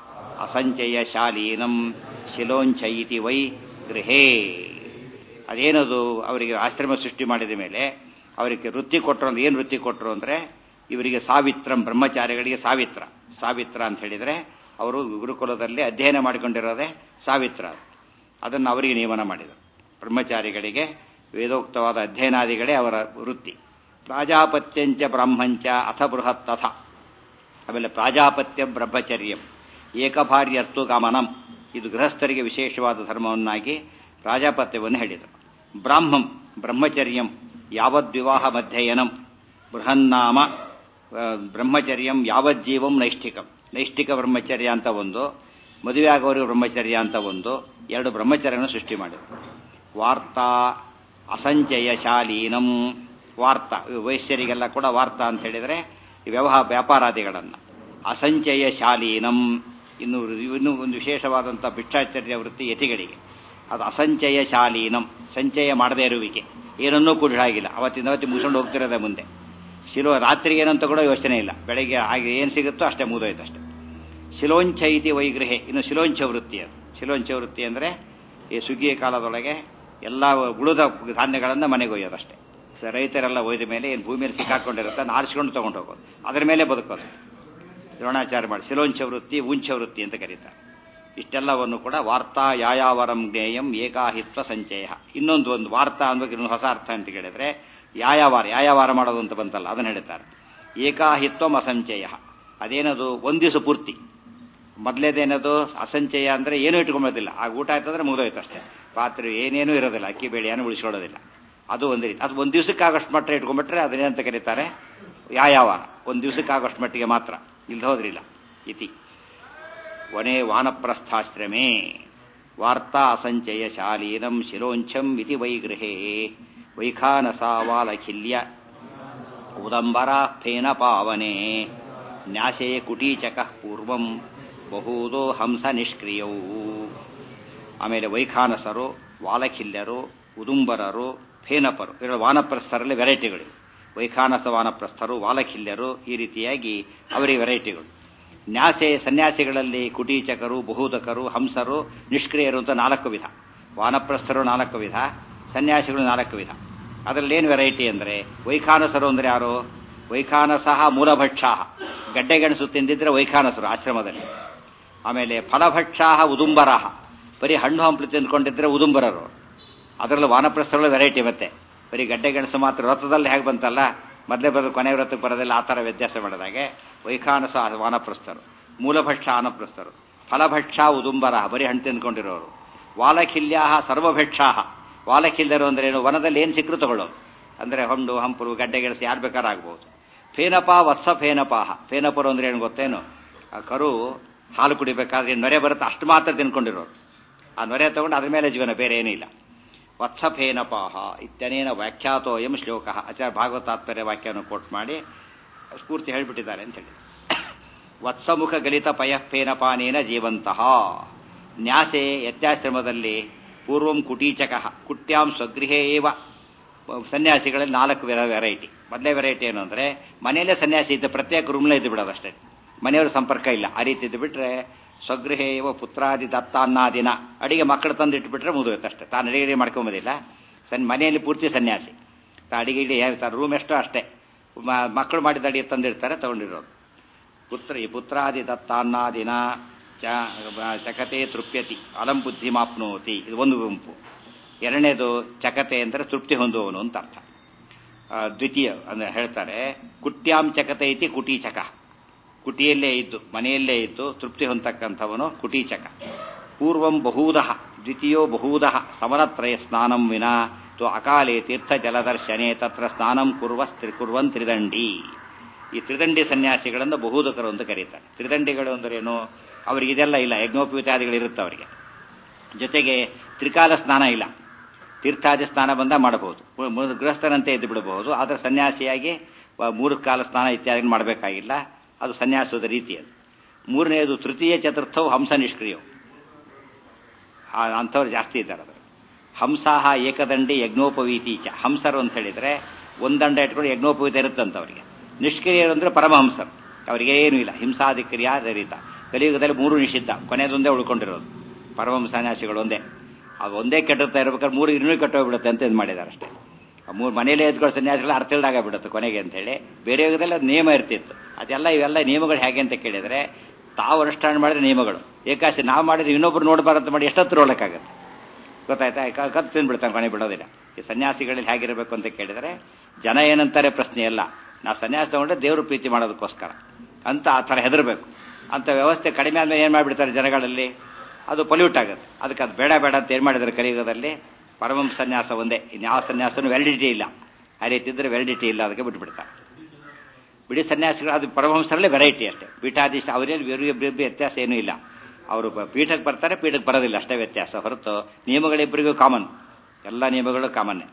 ಅಸಂಚಯಶಾಲೀನಂ ಶಿಲೋಂಚ ಇತಿ ವೈ ಗೃಹೇ. ಅದೇನದು, ಅವರಿಗೆ ಆಶ್ರಮ ಸೃಷ್ಟಿ ಮಾಡಿದ ಮೇಲೆ ಅವರಿಗೆ ವೃತ್ತಿ ಕೊಟ್ಟರು. ಅಂದ್ರೆ ಏನು ವೃತ್ತಿ ಕೊಟ್ಟರು ಅಂದರೆ, ಇವರಿಗೆ ಸಾವಿತ್ರಂ, ಬ್ರಹ್ಮಚಾರಿಗಳಿಗೆ ಸಾವಿತ್ರ ಅಂತ ಹೇಳಿದರೆ ಅವರು ಗುರುಕುಲದಲ್ಲಿ ಅಧ್ಯಯನ ಮಾಡಿಕೊಂಡಿರೋದೇ ಸಾವಿತ್ರ. ಅದನ್ನು ಅವರಿಗೆ ನೇಮನ ಮಾಡಿದರು. ಬ್ರಹ್ಮಚಾರಿಗಳಿಗೆ ವೇದೋಕ್ತವಾದ ಅಧ್ಯಯನಾದಿಗಳೇ ಅವರ ವೃತ್ತಿ. ಪ್ರಾಜಾಪತ್ಯಂಚ ಬ್ರಾಹ್ಮಂಚ ಅಥ ಬೃಹತ್ ತಥ. ಆಮೇಲೆ ಪ್ರಾಜಾಪತ್ಯ ಬ್ರಹ್ಮಚರ್ಯಂ ಏಕಭಾರ್ಯರ್ತು ಗಮನಂ, ಇದು ಗೃಹಸ್ಥರಿಗೆ ವಿಶೇಷವಾದ ಧರ್ಮವನ್ನಾಗಿ ಪ್ರಾಜಾಪತ್ಯವನ್ನು ಹೇಳಿದರು. ಬ್ರಾಹ್ಮಂ ಬ್ರಹ್ಮಚರ್ಯಂ ಯಾವದ್ವಿವಾಹ ಮಧ್ಯಯನಂ ಬೃಹನ್ನಾಮ ಬ್ರಹ್ಮಚರ್ಯಂ ಯಾವಜ್ಜೀವಂ ನೈಷ್ಠಿಕಂ. ನೈಷ್ಠಿಕ ಬ್ರಹ್ಮಚರ್ಯ ಅಂತ ಒಂದು, ಮದುವೆ ಆಗೋರಿಗೆ ಬ್ರಹ್ಮಚರ್ಯ ಅಂತ ಒಂದು, 2 ಬ್ರಹ್ಮಚರ್ಯವನ್ನು ಸೃಷ್ಟಿ ಮಾಡಿದರು. ವಾರ್ತಾ ಅಸಂಚಯಶಾಲೀನಂ, ವಾರ್ತಾ ವೈಶ್ಯರಿಗೆಲ್ಲ ಕೂಡ ವಾರ್ತಾ ಅಂತ ಹೇಳಿದರೆ ವ್ಯಾಪಾರಾದಿಗಳನ್ನು. ಅಸಂಚಯಶಾಲೀನಂ, ಇನ್ನೂ ಒಂದು ವಿಶೇಷವಾದಂಥ ಭಿಕ್ಷಾಚರ್ಯ ವೃತ್ತಿ ಯತಿಗಳಿಗೆ. ಅದು ಅಸಂಚಯಶಾಲೀನಂ, ಸಂಚಯ ಮಾಡದೇ ಇರುವಿಕೆ, ಏನನ್ನೂ ಕೂಡ ಆಗಿಲ್ಲ, ಅವತ್ತಿಂದ ಮುಗಿಸ್ಕೊಂಡು ಹೋಗ್ತಿರೋದೆ ಮುಂದೆ. ರಾತ್ರಿಗೆ ಏನಂತ ಕೂಡ ಯೋಚನೆ ಇಲ್ಲ, ಬೆಳಗ್ಗೆ ಹಾಗೆ ಏನು ಸಿಗುತ್ತೋ ಅಷ್ಟೇ ಮುಗಿದೋಯ್ತು ಅಷ್ಟೇ. ಶಿಲೋಂಚ ಇತಿ ವೈಗೃಹೆ, ಇನ್ನು ಶಿಲೋಂಚ ವೃತ್ತಿ. ಅದು ಶಿಲೋಂಚ ವೃತ್ತಿ ಅಂದರೆ ಈ ಸುಗ್ಗಿಯ ಕಾಲದೊಳಗೆ ಎಲ್ಲ ಉಳಿದ ಧಾನ್ಯಗಳನ್ನು ಮನೆಗೆ ಒಯ್ಯೋದಷ್ಟೇ. ರೈತರೆಲ್ಲ ಒಯ್ದ ಮೇಲೆ ಏನು ಭೂಮಿಯಲ್ಲಿ ಸಿಕ್ಕಾಕೊಂಡಿರುತ್ತೆ ಅದನ್ನ ಆರಿಸ್ಕೊಂಡು ತೊಗೊಂಡು ಹೋಗೋದು, ಅದರ ಮೇಲೆ ಬದುಕೋದು. ದ್ರೋಣಾಚಾರ್ಯ ಮಾಡಿ ಶಿಲೋಂಚ ವೃತ್ತಿ ಉಂಚ ವೃತ್ತಿ ಅಂತ ಕರೀತಾರೆ. ಇಷ್ಟೆಲ್ಲವನ್ನು ಕೂಡ ವಾರ್ತಾ ಯಾಯಾವರಂ ಜ್ಞೇಯಂ ಏಕಾಹಿತ್ವ ಸಂಚಯ. ಒಂದು ವಾರ್ತಾ ಅಂದ್ಬೇಕು, ಇನ್ನೊಂದು ಹೊಸ ಅರ್ಥ ಅಂತ ಕೇಳಿದ್ರೆ ಯಾಯಾವಾರ ಮಾಡೋದು ಅಂತ ಬಂತಲ್ಲ, ಅದನ್ನು ಹೇಳ್ತಾರೆ. ಏಕಾಹಿತ್ವಂ ಅಸಂಚಯ, ಅದೇನದು ಒಂದು ದಿವಸ ಪೂರ್ತಿ. ಮೊದಲೇದೇನದು ಅಸಂಚಯ ಅಂದ್ರೆ ಏನೂ ಇಟ್ಕೊಂಬೋದಿಲ್ಲ, ಆಗ ಊಟ ಆಯ್ತಂದ್ರೆ ಮುಗಿದೋಯ್ತು ಅಷ್ಟೇ. ಪಾತ್ರೆ ಏನೇನೂ ಇರೋದಿಲ್ಲ, ಅಕ್ಕಿ ಬೇಳೆ ಏನು ಉಳಿಸ್ಕೊಳ್ಳೋದಿಲ್ಲ. ಅದು ಒಂದು ರೀತಿ. ಅದು ಒಂದು ದಿವಸಕ್ಕಾಗಷ್ಟು ಮಟ್ಟ ಇಟ್ಕೊಂಡ್ಬಿಟ್ರೆ ಅದನ್ನೇನಂತ ಕರೀತಾರೆ ಯಾಯಾವಾರ. ಒಂದು ದಿವಸಕ್ಕಾಗಷ್ಟು ಮಟ್ಟಿಗೆ ಮಾತ್ರ, ಇಲ್ದ ಹೋದ್ರಿಲ್ಲ. ಇತಿ ವನೇ ವಾನಪ್ರಸ್ಥಾಶ್ರಮೇ ವಾರ್ತಾ ಅಸಂಚಯ ಶಾಲೀನಂ ಶಿರೋಂಚಂ ಇತಿ ವೈಗೃಹೇ ವೈಖಾನಸಾವಾಲಖಿಲ್ಯ ಉದಂಬರಾ ಫೇನ ಪಾವನೆ ನ್ಯಾಸೇ ಕುಟೀಚಕಃ ಪೂರ್ವಂ ಬಹೂದೋ ಹಂಸ ನಿಷ್ಕ್ರಿಯೌ. ಆಮೇಲೆ ವೈಖಾನಸರು, ವಾಲಖಿಲ್ಯರು, ಉದುಂಬರರು, ಫೇನಪರು, ಇವರು ವಾನಪ್ರಸ್ಥರಲ್ಲಿ ವೆರೈಟಿಗಳು. ವೈಖಾನಸ ವಾನಪ್ರಸ್ಥರು, ವಾಲಖಿಲ್ಯರು, ಈ ರೀತಿಯಾಗಿ ಅವರಿಗೆ ವೆರೈಟಿಗಳು. ನ್ಯಾಸೆ ಸನ್ಯಾಸಿಗಳಲ್ಲಿ ಕುಟೀಚಕರು, ಬಹುದಕರು, ಹಂಸರು, ನಿಷ್ಕ್ರಿಯರು ಅಂತ 4 ವಿಧ. ವಾನಪ್ರಸ್ಥರು 4 ವಿಧ, ಸನ್ಯಾಸಿಗಳು 4 ವಿಧ. ಅದರಲ್ಲೇನು ವೆರೈಟಿ ಅಂದರೆ ವೈಖಾನಸರು ಅಂದರೆ ಯಾರು? ವೈಖಾನಸಃ ಮೂಲಭಕ್ಷಾಹ, ಗಡ್ಡೆಗೆಣಸು ತಿಂದಿದ್ರೆ ವೈಖಾನಸರು ಆಶ್ರಮದಲ್ಲಿ. ಆಮೇಲೆ ಫಲಭಕ್ಷಾಹ ಉದುಂಬರಾಹ, ಬರೀ ಹಣ್ಣು ಹಂಪಲು ತಿಂದ್ಕೊಂಡಿದ್ರೆ ಉದುಂಬರರು. ಅದರಲ್ಲೂ ವಾನಪ್ರಸ್ಥರು ವೆರೈಟಿ. ಮತ್ತೆ ಬರೀ ಗಡ್ಡೆಗೆಣಸು ಮಾತ್ರ ವ್ರತದಲ್ಲಿ ಹೇಗೆ ಬಂತಲ್ಲ, ಮೊದಲೇ ಬರೋದು ಕೊನೆ ವ್ರತಕ್ಕೆ ಬರೋದಿಲ್ಲ, ಆ ಥರ ವ್ಯತ್ಯಾಸ ಮಾಡಿದಾಗೆ ವೈಖಾನಸ ವಾನಪ್ರಸ್ಥರು, ಮೂಲಭಕ್ಷ ವಾನಪ್ರಸ್ಥರು, ಫಲಭಕ್ಷ ಉದುಂಬರಾಹ, ಬರೀ ಹಣ್ಣು ತಿಂದ್ಕೊಂಡಿರೋರು. ವಾಲಖಿಲ್ಯಾಹ ಸರ್ವಭಕ್ಷಾಹ, ವಾಲಖಿಲ್ಯರು ಅಂದ್ರೆ ಏನು? ವನದಲ್ಲಿ ಏನು ಸಿಕ್ಕರು ತಗೊಳ್ಳೋದು, ಅಂದರೆ ಹಣ್ಣು ಹಂಪಲು ಗಡ್ಡೆಗೆಣಸು ಯಾರು ಬೇಕಾರಾಗ್ಬೋದು. ಫೇನಪ ವತ್ಸ ಫೇನಪಾಹ, ಫೇನಪರು ಅಂದ್ರೆ ಏನು ಗೊತ್ತೇನು? ಆ ಕರು ಹಾಲು ಕುಡಿಬೇಕಾದ್ರೆ ನೊರೆ ಬರುತ್ತೆ ಅಷ್ಟು ಮಾತ್ರ ತಿನ್ಕೊಂಡಿರೋರು. ಆ ನೊರೆ ತಗೊಂಡು ಅದ್ರ ಮೇಲೆ ಜೀವನ, ಬೇರೆ ಏನೂ ಇಲ್ಲ. ವತ್ಸಫೇನಪಾಹ ಇತ್ಯನೇನ ವ್ಯಾಖ್ಯಾತೋಯಂ ಶ್ಲೋಕ. ಆಚಾರ್ಯ ಭಾಗವತ ತಾತ್ಪರ್ಯ ವಾಕ್ಯವನ್ನು ಕೋಟ್ ಮಾಡಿ ಸ್ಫೂರ್ತಿ ಹೇಳಿಬಿಟ್ಟಿದ್ದಾರೆ ಅಂತ ಹೇಳಿ. ವತ್ಸಮುಖ ಗಲಿತ ಪಯಃಫೇನಪಾನೇನ ಜೀವಂತಹ ನ್ಯಾಸೆ ಯತ್ಯಾಶ್ರಮದಲ್ಲಿ ಪೂರ್ವಂ ಕುಟೀಚಕಃ ಕುಟ್ಯಾಂ ಸ್ವಗೃಹೇ ಏವ. ಸನ್ಯಾಸಿಗಳಲ್ಲಿ 4 ವೆರೈಟಿ. ಮೊದಲೇ ವೆರೈಟಿ ಏನು ಅಂದರೆ ಮನೆಯಲ್ಲೇ ಸನ್ಯಾಸಿ ಇದ್ದು ಪ್ರತ್ಯೇಕ ರೂಮ್ಲೇ ಇದ್ದು ಬಿಡೋದು ಅಷ್ಟೇ, ಮನೆಯವ್ರ ಸಂಪರ್ಕ ಇಲ್ಲ. ಆ ರೀತಿ ಇದ್ದು ಬಿಟ್ರೆ ಸ್ವಗೃಹೇ ಏವ ಪುತ್ರಾದಿ ದತ್ತಾನ್ನಾದಿನ, ಅಡಿಗೆ ಮಕ್ಕಳು ತಂದು ಇಟ್ಬಿಟ್ರೆ ಮುಗಿದೋಯ್ತು ಅಷ್ಟೇ. ತಾನು ಅಡಿಗೆ ಮಾಡ್ಕೊಂಬೋದಿಲ್ಲ. ಮನೆಯಲ್ಲಿ ಪೂರ್ತಿ ಸನ್ಯಾಸಿ. ಅಡಿಗೆ ರೂಮ್ ಎಷ್ಟೋ ಅಷ್ಟೇ, ಮಕ್ಕಳು ಮಾಡಿದ ಅಡಿಗೆ ತಂದಿರ್ತಾರೆ, ತಗೊಂಡಿರೋದು. ಪುತ್ರಾದಿ ದತ್ತಾನ್ನಾದಿನ ಚಕತೆ ತೃಪ್ಯತಿ ಅಲಂ ಬುದ್ಧಿ ಮಾಪ್ನೋತಿ, ಇದು ಒಂದು ಗುಂಪು. ಎರಡನೇದು ಚಕತೆ ಅಂದರೆ ತೃಪ್ತಿ ಹೊಂದುವವನು ಅಂತ ಅರ್ಥ. ದ್ವಿತೀಯ ಅಂದ್ರೆ ಹೇಳ್ತಾರೆ ಕುಟ್ಯಾಂ ಚಕತೆ ಇತಿ ಕುಟೀಚಕ, ಕುಟಿಯಲ್ಲೇ ಇದ್ದು ಮನೆಯಲ್ಲೇ ಇದ್ದು ತೃಪ್ತಿ ಹೊಂದತಕ್ಕಂಥವನು ಕುಟೀಚಕ. ಪೂರ್ವಂ ಬಹುದಃ ದ್ವಿತೀಯೋ ಬಹುದಃ ಸಮನತ್ರಯ ಸ್ನಾನಂ ವಿನಾ ತು ಅಕಾಲೇ ತೀರ್ಥ ಜಲದರ್ಶನೆ ತತ್ರ ಸ್ನಾನಂ ಕುರ್ವನ್ ತ್ರಿದಂಡಿ. ಈ ತ್ರಿದಂಡಿ ಸನ್ಯಾಸಿಗಳನ್ನು ಬಹುದಕರು ಅಂತ ಕರೀತಾರೆ. ತ್ರಿದಂಡಿಗಳು ಅಂದ್ರೇನು? ಅವ್ರಿಗೆ ಇದೆಲ್ಲ ಇಲ್ಲ, ಯಜ್ಞೋಪವೀತಾದಿಗಳಿರುತ್ತೆ ಅವರಿಗೆ. ಜೊತೆಗೆ ತ್ರಿಕಾಲ ಸ್ನಾನ ಇಲ್ಲ, ತೀರ್ಥಾದಿ ಸ್ನಾನ ಬಂದ ಮಾಡಬಹುದು, ಗೃಹಸ್ಥರಂತೆ ಎದ್ದು ಬಿಡಬಹುದು. ಆದರೆ ಸನ್ಯಾಸಿಯಾಗಿ 3 ಕಾಲ ಸ್ನಾನ ಇತ್ಯಾದಿ ಮಾಡಬೇಕಾಗಿಲ್ಲ, ಅದು ಸನ್ಯಾಸದ ರೀತಿ. ಅದು ಮೂರನೆಯದು ತೃತೀಯ ಚತುರ್ಥವು ಹಂಸ ನಿಷ್ಕ್ರಿಯವು, ಅಂಥವ್ರು ಜಾಸ್ತಿ ಇದ್ದಾರೆ. ಅದರ ಹಂಸಾಹ ಏಕದಂಡಿ ಯಜ್ಞೋಪವೀತೀಚ, ಹಂಸರು ಅಂತ ಹೇಳಿದ್ರೆ ಒಂದಂಡ ಇಟ್ಕೊಂಡು ಯಜ್ಞೋಪವೀತ ಇರುತ್ತಂತ ಅವರಿಗೆ. ನಿಷ್ಕ್ರಿಯರು ಅಂದ್ರೆ ಪರಮಹಂಸರು, ಅವರಿಗೇನು ಇಲ್ಲ, ಹಿಂಸಾದಿಕ್ರಿಯಾ ದರಿತ. ಕಲಿಯುಗದಲ್ಲಿ 3 ನಿಷಿದ್ಧ, ಕೊನೆಯದೊಂದೇ ಉಳ್ಕೊಂಡಿರೋದು ಪರಮಹಂಸ ಸನ್ಯಾಸಿಗಳು ಒಂದೇ. ಅದು ಒಂದೇ ಕೆಟ್ಟುತ್ತಾ ಇರ್ಬೇಕಾದ್ರೆ 3 ಇನ್ನೂ ಕೆಟ್ಟೋಗ್ಬಿಡುತ್ತೆ ಅಂತ ಇದು ಮಾಡಿದ್ದಾರೆ ಅಷ್ಟೇ. 3 ಮನೇಲಿ ಎದ್ಕೊಳ್ಳೋ ಸನ್ಯಾಸಿಗಳು ಅರ್ಥ ಇಲ್ದಾಗ ಬಿಡುತ್ತೆ ಕೊನೆಗೆ ಅಂತ ಹೇಳಿ. ಬೇರೆ ಯುಗದಲ್ಲಿ ಅದು ನಿಯಮ ಇರ್ತಿತ್ತು. ಅದೆಲ್ಲ ಇವೆಲ್ಲ ನಿಯಮಗಳು ಹೇಗೆ ಅಂತ ಕೇಳಿದ್ರೆ, ತಾವು ಅನುಷ್ಠಾನ ಮಾಡಿದ್ರೆ ನಿಯಮಗಳು, ಏಕಾಸಿ ನಾವು ಮಾಡಿದ್ರೆ ಇನ್ನೊಬ್ರು ನೋಡಬಾರಂತ ಮಾಡಿ ಎಷ್ಟೊತ್ತು ನೋಡೋಕ್ಕಾಗತ್ತೆ, ಗೊತ್ತಾಯ್ತಾ? ಕತ್ತು ತಿಂದ್ಬಿಡ್ತಾನೆ, ಕೊನೆ ಬಿಡೋದಿಲ್ಲ. ಈ ಸನ್ಯಾಸಿಗಳಲ್ಲಿ ಹೇಗಿರಬೇಕು ಅಂತ ಕೇಳಿದರೆ, ಜನ ಏನಂತಾರೆ ಪ್ರಶ್ನೆ ಎಲ್ಲ, ನಾವು ಸನ್ಯಾಸ ತಗೊಂಡ್ರೆ ದೇವರು ಪ್ರೀತಿ ಮಾಡೋದಕ್ಕೋಸ್ಕರ ಅಂತ ಆ ಥರ ಹೆದರಬೇಕು. ಅಂತ ವ್ಯವಸ್ಥೆ ಕಡಿಮೆ ಆದ್ಮೇಲೆ ಏನು ಮಾಡಿಬಿಡ್ತಾರೆ ಜನಗಳಲ್ಲಿ, ಅದು ಪೊಲ್ಯೂಟ್ ಆಗುತ್ತೆ. ಅದಕ್ಕೆ ಅದು ಬೇಡ ಬೇಡ ಅಂತ ಏನು ಮಾಡಿದ್ದಾರೆ ಕಲಿಯುಗದಲ್ಲಿ, ಪರಮಹಂಸ ಸನ್ಯಾಸ ಒಂದೇ, ಇನ್ಯಾವ ಸನ್ಯಾಸನೂ ವ್ಯಾಲಿಡಿಟಿ ಇಲ್ಲ. ಆ ರೀತಿ ಇದ್ದರೆ ವ್ಯಾಲಿಡಿಟಿ ಇಲ್ಲ, ಅದಕ್ಕೆ ಬಿಟ್ಬಿಡ್ತಾರೆ. ಬಿಡಿ ಸನ್ಯಾಸಿಗಳು ಅದು ಪರಮಹಂಸರಲ್ಲೇ ವೆರೈಟಿ ಅಷ್ಟೇ. ಪೀಠಾಧೀಶ ಅವರೇನು ವ್ಯತ್ಯಾಸ ಏನೂ ಇಲ್ಲ. ಅವರು ಪೀಠಕ್ಕೆ ಬರ್ತಾರೆ, ಪೀಠಕ್ಕೆ ಬರೋದಿಲ್ಲ, ಅಷ್ಟೇ ವ್ಯತ್ಯಾಸ ಹೊರತು ನಿಯಮಗಳಿಬ್ಬರಿಗೂ ಕಾಮನ್, ಎಲ್ಲ ನಿಯಮಗಳು ಕಾಮನ್ನೇ.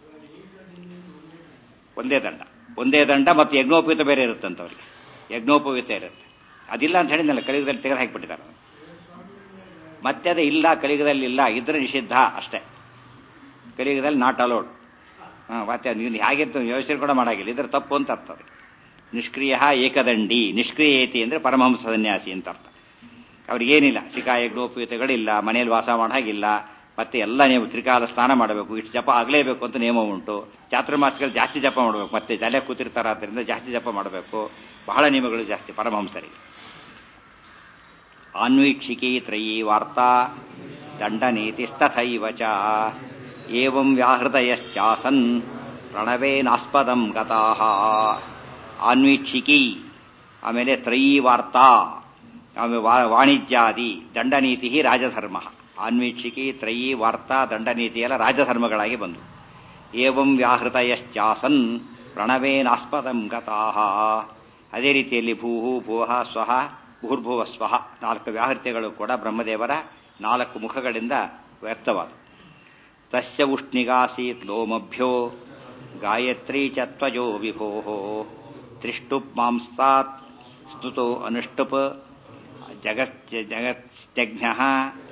ಒಂದೇ ದಂಡ ಮತ್ತು ಯಜ್ಞೋಪವೀತ ಬೇರೆ ಇರುತ್ತಂತ ಅವರಿಗೆ, ಯಜ್ಞೋಪವೀತ ಇರುತ್ತೆ. ಅದಿಲ್ಲ ಅಂತ ಹೇಳಿದ್ನಲ್ಲ, ಕಲಿಯುಗದಲ್ಲಿ ತೆಗೆದು ಹಾಕಿಬಿಟ್ಟಿದ್ದಾರೆ. ಮತ್ತೆ ಅದೇ ಇಲ್ಲ, ಕಲಿಯುಗದಲ್ಲಿ ಇಲ್ಲ, ಇದ್ರೆ ನಿಷಿದ್ಧ ಅಷ್ಟೇ, ಕಲಿಯುಗದಲ್ಲಿ ನಾಟ್ ಅಲೋಡ್. ಮತ್ತೆ ನೀನು ಹೇಗಿತ್ತು ಯೋಚನೆ ಕೂಡ ಮಾಡಾಗಿಲ್ಲ, ಇದ್ರೆ ತಪ್ಪು ಅಂತ ಅರ್ಥ. ಅದಕ್ಕೆ ನಿಷ್ಕ್ರಿಯ ಏಕದಂಡಿ, ನಿಷ್ಕ್ರಿಯೇತಿ ಅಂದರೆ ಪರಮಹಂಸ ಸನ್ಯಾಸಿ ಅಂತ ಅರ್ಥ. ಅವ್ರಿಗೇನಿಲ್ಲ, ಶಿಖಾ ಯಜ್ಞೋಪವೀತಗಳಿಲ್ಲ, ಮನೆಯಲ್ಲಿ ವಾಸ ಮಾಡೋ ಹಾಗಿಲ್ಲ, ಮತ್ತೆ ಎಲ್ಲ ನೀವು ತ್ರಿಕಾಲ ಸ್ನಾನ ಮಾಡಬೇಕು, ಇಷ್ಟು ಜಪ ಆಗಲೇಬೇಕು ಅಂತ ನಿಯಮ ಉಂಟು. ಚಾತುರ್ಮಾಸದಲ್ಲಿ ಜಾಸ್ತಿ ಜಪ ಮಾಡಬೇಕು, ಮತ್ತೆ ಜಲೆ ಕೂತಿರ್ತಾರಾದ್ರಿಂದ ಜಾಸ್ತಿ ಜಪ ಮಾಡಬೇಕು. ಬಹಳ ನಿಯಮಗಳು ಜಾಸ್ತಿ ಪರಮಹಂಸರಿಗೆ. ಆನ್ವೀಕ್ಷಿಕೀ ತ್ರಯೀ ವಾರ್ತಾ ದಂಡನೀತಿಸ್ತಥೈವ ಚ ಏವಂ ವ್ಯಾಹೃತಯಶ್ಚಾಸನ್ ಪ್ರಣವೇನಾಸ್ಪದಂ ಗತಾಃ. ಆನ್ವೀಕ್ಷಿಕಿ, ಆಮೇಲೆ ತ್ರಯೀ ವಾರ್ತಾ, ಆಮೇಲೆ ವಾಣಿಜ್ಯಾದಿ, ದಂಡನೀತಿ ರಾಜಧರ್ಮ. ಆನ್ವೀಕ್ಷಿಕಿ, ತ್ರಯೀ ವಾರ್ತಾ, ದಂಡನೀತಿ ಎಲ್ಲ ರಾಜಧರ್ಮಗಳಾಗಿ ಬಂದು. ಏವಂ ವ್ಯಾಹೃತಯಶ್ಚಾಸನ್ ಪ್ರಣವೇನಾಸ್ಪದಂ ಗತಾಃ. ಅದೇ ರೀತಿಯಲ್ಲಿ ಭೂಹು ಭುವಃ ಸ್ವಃ ಭೂರ್ಭುವ ಸ್ವಃ 4 ವ್ಯಾಹೃತ್ಯಗಳು ಕೂಡ ಬ್ರಹ್ಮದೇವರ 4 ಮುಖಗಳಿಂದ ವ್ಯಕ್ತವಾದ. ತಸ್ಯ ಉಷ್ಣಿಗಾಸೀತ್ ಲೋಮಭ್ಯೋ ಗಾಯತ್ರೀ ಚ ತ್ವಜೋ ವಿಭೋಃ ತ್ರಿಷ್ಟುಪ್ ಮಾಂಸ್ತಾತ್ ಸ್ತುತೋ ಅನುಷ್ಟುಪ್ ಜಗತ್ಸ್ತ್ಯಜ್ಞಃ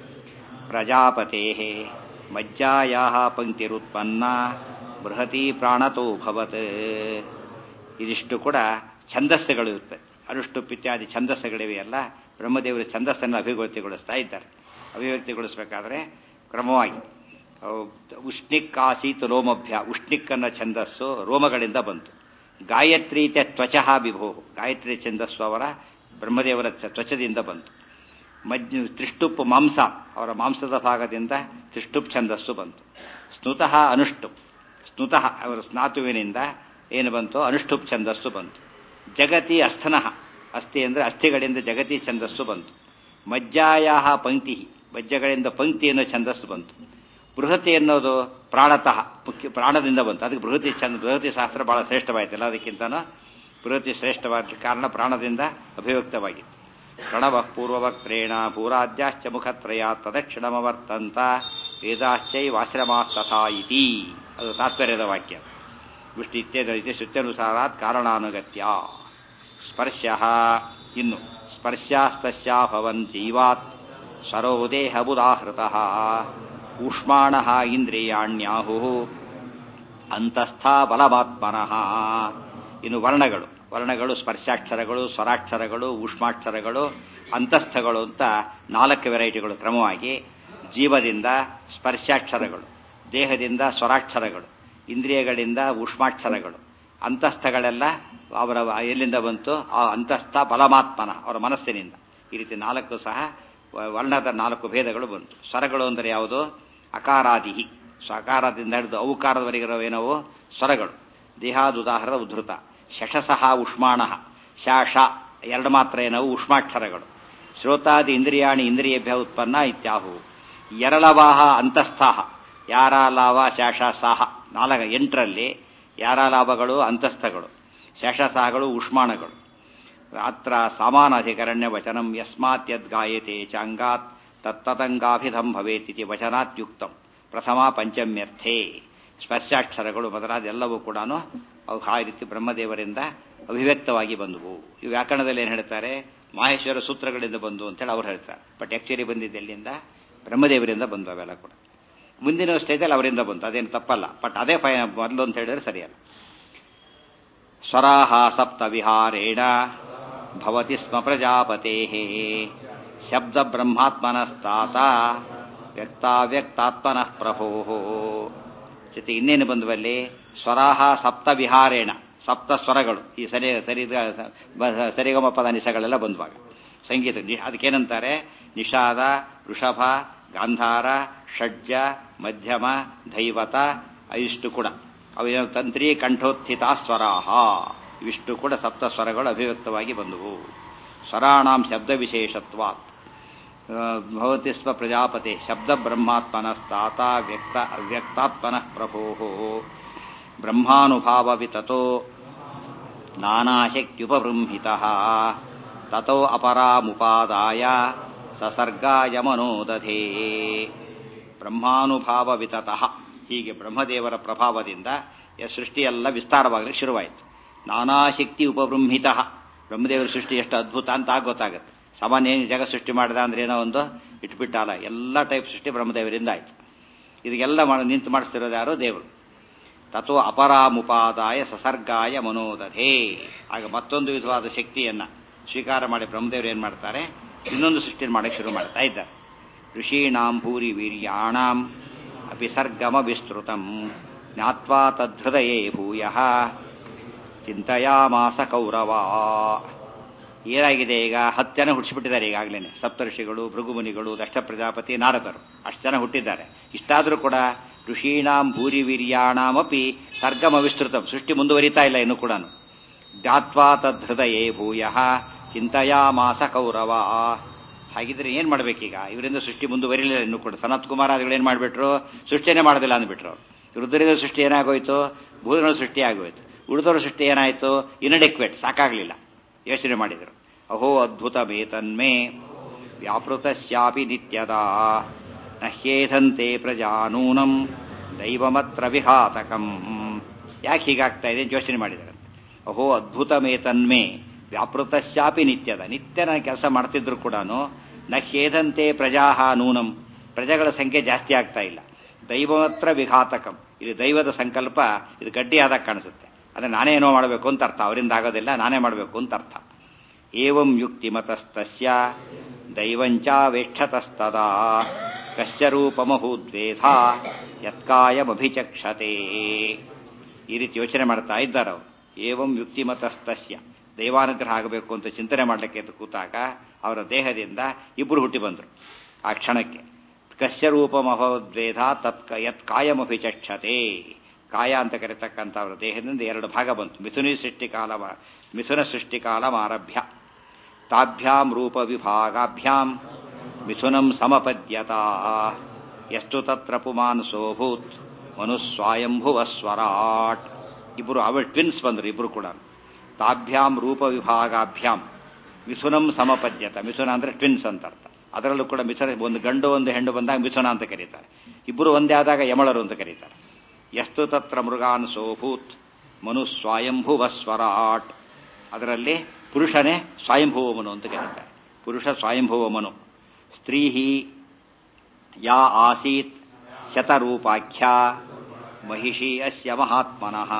ಪ್ರಜಾಪತೇಃ ಮಜ್ಜಾಯಾಃ ಪಂಕ್ತಿರುತ್ಪನ್ನ ಬೃಹತಿ ಪ್ರಾಣತೋ ಭವತ್. ಇದಿಷ್ಟು ಕೂಡ ಛಂದಸ್ಸುಗಳು ಇರ್ತವೆ. ಅನುಷ್ಟುಪ್ ಇತ್ಯಾದಿ ಛಂದಸ್ಸುಗಳಿವೆಯಲ್ಲ, ಬ್ರಹ್ಮದೇವರು ಛಂದಸ್ಸನ್ನು ಅಭಿವ್ಯಕ್ತಿಗೊಳಿಸ್ತಾ ಇದ್ದಾರೆ. ಅಭಿವ್ಯಕ್ತಿಗೊಳಿಸಬೇಕಾದ್ರೆ ಕ್ರಮವಾಗಿ ಉಷ್ಣಿಕ್ ಆಸೀತ್ ಲೋಮಭ್ಯ, ಉಷ್ಣಿಕ್ ಅನ್ನೋ ಛಂದಸ್ಸು ರೋಮಗಳಿಂದ ಬಂತು. ಗಾಯತ್ರಿ ತ್ವಚಃ ವಿಭೋ, ಗಾಯತ್ರಿ ಛಂದಸ್ಸು ಅವರ ಬ್ರಹ್ಮದೇವರ ತ್ವಚದಿಂದ ಬಂತು. ತ್ರಿಷ್ಟುಪ್ ಮಾಂಸ, ಅವರ ಮಾಂಸದ ಭಾಗದಿಂದ ತ್ರಿಷ್ಟುಪ್ ಛಂದಸ್ಸು ಬಂತು. ಸ್ನುತಃ ಅನುಷ್ಟುಪ್, ಸ್ನುತಃ ಅವರ ಸ್ನಾತುವಿನಿಂದ ಏನು ಬಂತು, ಅನುಷ್ಟುಪ್ ಛಂದಸ್ಸು ಬಂತು. ಜಗತಿ ಅಸ್ಥನಃ, ಅಸ್ಥಿ ಅಂದರೆ ಅಸ್ಥಿಗಳಿಂದ ಜಗತಿ ಛಂದಸ್ಸು ಬಂತು. ಮಜ್ಜಾಯಾಹ ಪಂಕ್ತಿ, ಮಜ್ಜಗಳಿಂದ ಪಂಕ್ತಿ ಅನ್ನೋ ಛಂದಸ್ಸು ಬಂತು. ಬೃಹತಿ ಅನ್ನೋದು ಪ್ರಾಣತಃ, ಮುಖ್ಯ ಪ್ರಾಣದಿಂದ ಬಂತು. ಅದಕ್ಕೆ ಬೃಹತಿ ಬೃಹತಿ ಶಾಸ್ತ್ರ ಬಹಳ ಶ್ರೇಷ್ಠವಾಯಿತಲ್ಲ, ಅದಕ್ಕಿಂತನೂ ಬೃಹತಿ ಶ್ರೇಷ್ಠವಾದ ಕಾರಣ ಪ್ರಾಣದಿಂದ ಅಭಿವ್ಯಕ್ತವಾಗಿತ್ತು. ಪ್ರಣವ ಪೂರ್ವವಕ್ತ್ರೇಣ ಭೂರಾದ್ಯಾಶ್ಚ ಮುಖತ್ರಯ ತದಕ್ಷಿಣಮವರ್ತಂತ ವೇದಾಶ್ಚೈವಾಶ್ರಮಾಸ್ತಥಾ ಇತಿ. ಅದು ತಾತ್ಪರ್ಯದ ವಾಕ್ಯ. ವಿಷ್ಣು ಇತ್ಯದಿ ಶ್ರುತ್ಯನುಸಾರಾತ್ ಕಾರಣಾನುಗತ್ಯ. ಸ್ಪರ್ಶ, ಇನ್ನು ಸ್ಪರ್ಶಾಸ್ತಸ್ಯಾ ಭವನ್ ಜೀವಾತ್ ಸರೋ ದೇಹಬುಧಾಹೃತಃ ಊಷ್ಮಾಣಃ ಇಂದ್ರಿಯಾಣ್ಯಾಹುಃ ಅಂತಸ್ಥಾ ಬಲಮಾತ್ಮನಃ. ಇನ್ನು ವರ್ಣಗಳು ಸ್ಪರ್ಶಾಕ್ಷರಗಳು, ಸ್ವರಾಕ್ಷರಗಳು, ಊಷ್ಮಾಕ್ಷರಗಳು, ಅಂತಸ್ಥಗಳು ಅಂತ 4 ವೆರೈಟಿಗಳು ಕ್ರಮವಾಗಿ. ಜೀವದಿಂದ ಸ್ಪರ್ಶಾಕ್ಷರಗಳು, ದೇಹದಿಂದ ಸ್ವರಾಕ್ಷರಗಳು, ಇಂದ್ರಿಯಗಳಿಂದ ಊಷ್ಮಾಕ್ಷರಗಳು, ಅಂತಸ್ಥಗಳೆಲ್ಲ ಅವರ ಎಲ್ಲಿಂದ ಬಂತು, ಆ ಅಂತಸ್ಥ ಬಲಮಾತ್ಮನ ಅವರ ಮನಸ್ಸಿನಿಂದ. ಈ ರೀತಿ 4 ಸಹ ವರ್ಣದ 4 ಭೇದಗಳು ಬಂತು. ಸ್ವರಗಳು ಅಂದರೆ ಯಾವುದು, ಅಕಾರಾದಿಹಿ, ಸ್ವಕಾರದಿಂದ ಹಿಡಿದು ಔಕಾರದವರೆಗಿರೋವೇನವು ಸ್ವರಗಳು. ದೇಹಾದುದಾಹರದ ಉದ್ಧೃತ. ಶಶಸಃ ಉಷ್ಮಾಣಃ, ಶಾಷ 2 ಮಾತ್ರ ಏನವು ಉಷ್ಮಾಕ್ಷರಗಳು. ಶ್ರೋತಾದಿ ಇಂದ್ರಿಯಾಣಿ ಇಂದ್ರಿಯಭ್ಯ ಉತ್ಪನ್ನ ಇತ್ಯಾಹು. ಎರಳವಾಹ ಅಂತಸ್ಥಾಹ, ಯಾರಾಲಾವ ಶಾಷಸಾಹ 8ರಲ್ಲಿ ಯಾರಾಲಾಭಗಳು ಅಂತಸ್ಥಗಳು, ಶೇಷಸಾಹಗಳು ಉಷ್ಮಾಣಗಳು. ಅತ್ರ ಸಾಮಾನಾಧಿಕರಣ್ಯ ವಚನಂ ಯಸ್ಮಾತ್ ಯದ್ಗಾಯತೆ ಚಾಂಗಾತ್ ತತ್ತತಂಗಾಭಿಧಂ ಭವೇತ್ ಇತಿ ವಚನಾತ್ಯುಕ್ತಂ ಪ್ರಥಮ ಪಂಚಮ್ಯರ್ಥೇ. ಸ್ಪರ್ಶಾಕ್ಷರಗಳು ಮೊದಲಾದ ಎಲ್ಲವೂ ಕೂಡ ಅವು ಆ ರೀತಿ ಬ್ರಹ್ಮದೇವರಿಂದ ಅಭಿವ್ಯಕ್ತವಾಗಿ ಬಂದವು. ಈ ವ್ಯಾಕರಣದಲ್ಲಿ ಏನು ಹೇಳ್ತಾರೆ, ಮಾಹೇಶ್ವರ ಸೂತ್ರಗಳಿಂದ ಬಂದು ಅಂತೇಳಿ ಅವ್ರು ಹೇಳ್ತಾರೆ. ಬಟ್ ಆಕ್ಚುಲಿ ಬಂದಿದ್ದು ಎಲ್ಲಿಂದ, ಬ್ರಹ್ಮದೇವರಿಂದ ಬಂದು ಅವೆಲ್ಲ ಕೂಡ. ಮುಂದಿನ ಸ್ಟೇಜಲ್ಲಿ ಅವರಿಂದ ಬಂತು, ಅದೇನು ತಪ್ಪಲ್ಲ. ಬಟ್ ಅದೇ ಮೊದಲು ಅಂತ ಹೇಳಿದ್ರೆ ಸರಿಯಲ್ಲ. ಸ್ವರಾಹ ಸಪ್ತ ವಿಹಾರೇಣ ಭವತಿ ಸ್ಮ ಪ್ರಜಾಪತೇಃ ಶಬ್ದ ಬ್ರಹ್ಮಾತ್ಮನಸ್ತಾತ ವ್ಯಕ್ತಾವ್ಯಕ್ತಾತ್ಮನಃ ಪ್ರಭೋಃ. ಜೊತೆ ಇನ್ನೇನು ಬಂದುವಲ್ಲಿ, ಸ್ವರಾಹ ಸಪ್ತ ವಿಹಾರೇಣ, ಸಪ್ತ ಸ್ವರಗಳು, ಈ ಸರಿಗಮ ಪದ ನಿಸಗಳೆಲ್ಲ ಬಂದುವಾಗ ಸಂಗೀತ. ಅದಕ್ಕೇನಂತಾರೆ, ನಿಷಾದ, ಋಷಭ, ಗಾಂಧಾರ, ಷಡ್ಜ, ಮಧ್ಯಮ, ದೈವತ, ಇಷ್ಟು ಕೂಡ ಅವೇನು ತಂತ್ರಿ ಕಂಠೋತ್ಥಿತ ಸ್ವರಾಹ, ಇವಿಷ್ಟು ಕೂಡ ಸಪ್ತ ಸ್ವರಗಳು ಅಭಿವ್ಯಕ್ತವಾಗಿ ಬಂದವು. ಸ್ವರಾಣಾಂ ಶಬ್ದ ವಿಶೇಷತ್ವಾತ್ ಭವತಿ ಸ್ವ ಪ್ರಜಾಪತಿ ಶಬ್ದ ಬ್ರಹ್ಮಾತ್ಮನಸ್ತಾತ ಅವ್ಯಕ್ತಾತ್ಮನಃ ಪ್ರಭೋಃ ಬ್ರಹ್ಮಾನುಭಾವವಿತತೋ ನಾನಾಶಕ್ತ್ಯುಪಬೃಂಹಿತಃ ತತೋ ಅಪರಾಮುಪಾದಾಯ ಸಸರ್ಗಾಯ ಮನೋದಧೇ. ಬ್ರಹ್ಮಾನುಭಾವವಿತತಃ, ಹೀಗೆ ಬ್ರಹ್ಮದೇವರ ಪ್ರಭಾವದಿಂದ ಸೃಷ್ಟಿಯೆಲ್ಲ ವಿಸ್ತಾರವಾಗಲಿಕ್ಕೆ ಶುರುವಾಯಿತು. ನಾನಾಶಕ್ತಿ ಉಪಬೃಂಹಿತ, ಬ್ರಹ್ಮದೇವರ ಸೃಷ್ಟಿ ಎಷ್ಟು ಅದ್ಭುತ ಅಂತ ಗೊತ್ತಾಗುತ್ತೆ. ಸಾಮಾನ್ಯ ಜಗ ಸೃಷ್ಟಿ ಮಾಡಿದ ಅಂದ್ರೆ ಏನೋ ಒಂದು ಇಟ್ಬಿಟ್ಟಲ್ಲ, ಎಲ್ಲ ಟೈಪ್ ಸೃಷ್ಟಿ ಬ್ರಹ್ಮದೇವರಿಂದ ಆಯ್ತು. ಇದಕ್ಕೆಲ್ಲ ನಿಂತು ಮಾಡಿಸ್ತಿರೋದು ಯಾರೋ ದೇವರು. ತಥೋ ಅಪರಾಮುಪಾದಾಯ ಸಸರ್ಗಾಯ ಮನೋದಧೇ. ಆಗ ಮತ್ತೊಂದು ವಿಧವಾದ ಶಕ್ತಿಯನ್ನ ಸ್ವೀಕಾರ ಮಾಡಿ ಬ್ರಹ್ಮದೇವರು ಏನ್ ಮಾಡ್ತಾರೆ, ಇನ್ನೊಂದು ಸೃಷ್ಟಿ ಮಾಡಕ್ಕೆ ಶುರು ಮಾಡ್ತಾ ಇದ್ದಾರೆ. ಋಷೀಣಾಂ ಭೂರಿ ವೀರ್ಯಾಣಾಂ ಅಪಿ ಸರ್ಗಮ ವಿಸ್ತೃತಂ ಜ್ಞಾತ್ವಾ ತದ್ಹೃದಯೇ ಭೂಯಃ ಚಿಂತಯಾಮಾಸ ಕೌರವ. ಏನಾಗಿದೆ ಈಗ 10 ಜನ ಹುಟ್ಟಿಸಿಬಿಟ್ಟಿದ್ದಾರೆ ಈಗಾಗಲೇ. ಸಪ್ತಋಷಿಗಳು, ಭೃಗುಮುನಿಗಳು, ದಕ್ಷ ಪ್ರಜಾಪತಿ, ನಾರದರು, ಅಷ್ಟು ಜನ ಹುಟ್ಟಿದ್ದಾರೆ. ಇಷ್ಟಾದರೂ ಕೂಡ ಋಷೀಣಾಂ ಭೂರಿ ವೀರ್ಯಾಣಾಮಪಿ ಸರ್ಗಮ ವಿಸ್ತೃತಂ, ಸೃಷ್ಟಿ ಮುಂದುವರಿತಾ ಇಲ್ಲ ಇನ್ನು ಕೂಡ. ಜ್ಞಾತ್ವಾ ತದ್ಹೃದಯೇ ಭೂಯಃ ಚಿಂತಯಾಮಾಸ ಕೌರವ. ಹಾಗಿದ್ರೆ ಏನ್ ಮಾಡ್ಬೇಕೀಗ? ಇವರಿಂದ ಸೃಷ್ಟಿ ಮುಂದುವರಿಲಿಲ್ಲ ಇನ್ನು ಕೂಡ. ಸನತ್ ಕುಮಾರಾದಿಗಳು ಏನ್ ಮಾಡ್ಬಿಟ್ರು? ಸೃಷ್ಟಿನೇ ಮಾಡೋದಿಲ್ಲ ಅಂದ್ಬಿಟ್ರು. ರುದ್ರನ ಸೃಷ್ಟಿ ಏನಾಗೋಯ್ತು? ಭೂತನ ಸೃಷ್ಟಿ ಆಗೋಯ್ತು. ಉಳಿದವರ ಸೃಷ್ಟಿ ಏನಾಯ್ತು? ಇನ್ಅಡೆಕ್ವೇಟ್, ಸಾಕಾಗ್ಲಿಲ್ಲ. ಯೋಚನೆ ಮಾಡಿದರು. ಅಹೋ ಅದ್ಭುತ ಮೇತನ್ಮೇ ವ್ಯಾಪೃತಸ್ಯಾಪಿ ನಿತ್ಯದ ನಹ್ಯೇಧಂತೆ ಪ್ರಜಾನೂನಂ ದೈವಮತ್ರ ವಿಘಾತಕಂ. ಯಾಕೆ ಹೀಗಾಗ್ತಾ ಇದೆ ಯೋಚನೆ ಮಾಡಿದರು. ಅಹೋ ಅದ್ಭುತ ಮೇತನ್ಮೇ ವ್ಯಾಪೃತಸ್ಯಾಪಿ ನಿತ್ಯದ, ನಿತ್ಯ ನಾನು ಕೆಲಸ ಮಾಡ್ತಿದ್ರು ಕೂಡ ನಹ್ಯೇಧಂತೆ ಪ್ರಜಾಹ ನೂನಂ, ಪ್ರಜೆಗಳ ಸಂಖ್ಯೆ ಜಾಸ್ತಿ ಆಗ್ತಾ ಇಲ್ಲ. ದೈವಮತ್ರ ವಿಘಾತಕಂ, ಇದು ದೈವದ ಸಂಕಲ್ಪ, ಇದು ಗಡ್ಡಿಯಾದಾಗ ಕಾಣಿಸುತ್ತೆ. ಅಂದ್ರೆ ನಾನೇ ಏನೋ ಮಾಡಬೇಕು ಅಂತ ಅರ್ಥ, ಅವರಿಂದ ಆಗೋದಿಲ್ಲ, ನಾನೇ ಮಾಡಬೇಕು ಅಂತ ಅರ್ಥ. ಏವಂ ಯುಕ್ತಿಮತಸ್ತಸ್ಯ ದೈವಂಚಾವೇಕ್ಷತಸ್ತದಾ ಕಶ್ಯ ರೂಪಮಹೂದ್ವೇಧ ಯತ್ಕಾಯಮಭಿಚಕ್ಷತೆ. ಈ ರೀತಿ ಯೋಚನೆ ಮಾಡ್ತಾ ಇದ್ದಾರೆ ಅವರು. ಏವಂ ಯುಕ್ತಿಮತಸ್ತಸ್ಯ, ದೈವಾನುಗ್ರಹ ಆಗಬೇಕು ಅಂತ ಚಿಂತನೆ ಮಾಡಲಿಕ್ಕೆ ಕೂತಾಗ ಅವರ ದೇಹದಿಂದ ಇಬ್ಬರು ಹುಟ್ಟಿ ಬಂದರು ಆ ಕ್ಷಣಕ್ಕೆ. ಕಶ್ಯ ರೂಪಮಹೋದ್ವೇಧ ಯತ್ಕಾಯಮಭಿಚಕ್ಷತೆ. ಕಾಯ ಅಂತ ಕರೀತಕ್ಕಂಥ ಅವರ ದೇಹದಿಂದ 2 ಭಾಗ ಬಂತು. ಮಿಥುನ ಸೃಷ್ಟಿಕಾಲಮಾರಭ್ಯ ತಾಭ್ಯಾಂ ರೂಪ ವಿಭಾಗಾಭ್ಯಾಂ ಮಿಥುನಂ ಸಮಪದ್ಯತ ಎಷ್ಟು ತತ್ರ ಪುಮಾನ್ ಸೋಭೂತ್ ಮನುಸ್ವಾಯಂಭುವ ಸ್ವರಾಟ್. ಇಬ್ಬರು ಅವಳ ಟ್ವಿನ್ಸ್ ಬಂದರು, ಇಬ್ಬರು ಕೂಡ. ತಾಭ್ಯಾಂ ರೂಪ ವಿಭಾಗಾಭ್ಯಾಂ ಮಿಥುನಂ ಸಮಪದ್ಯತ. ಮಿಥುನ ಅಂದ್ರೆ ಟ್ವಿನ್ಸ್ ಅಂತ ಅರ್ಥ. ಅದರಲ್ಲೂ ಕೂಡ ಮಿಥುನ, ಒಂದು ಗಂಡು ಒಂದು ಹೆಣ್ಣು ಬಂದಾಗ ಮಿಥುನ ಅಂತ ಕರೀತಾರೆ. ಇಬ್ಬರು ಒಂದೇ ಆದಾಗ ಯಮಳರು ಅಂತ ಕರೀತಾರೆ. ಎಷ್ಟು ತತ್ರ ಮೃಗಾನ್ ಸೋಭೂತ್ ಮನು ಸ್ವಯಂಭುವ ಸ್ವರಾಟ್. ಅದರಲ್ಲಿ ಪುರುಷನೇ ಸ್ವಯಂಭುವ ಮನು ಅಂತ ಕರೀತಾರೆ. ಪುರುಷ ಸ್ವಯಂಭುವ ಮನು. ಸ್ತ್ರೀ ಯಾ ಆಸೀತ್ ಶತರೂಪಾಖ್ಯ ಮಹಿಷಿ ಅಸ್ಯ ಮಹಾತ್ಮನಃ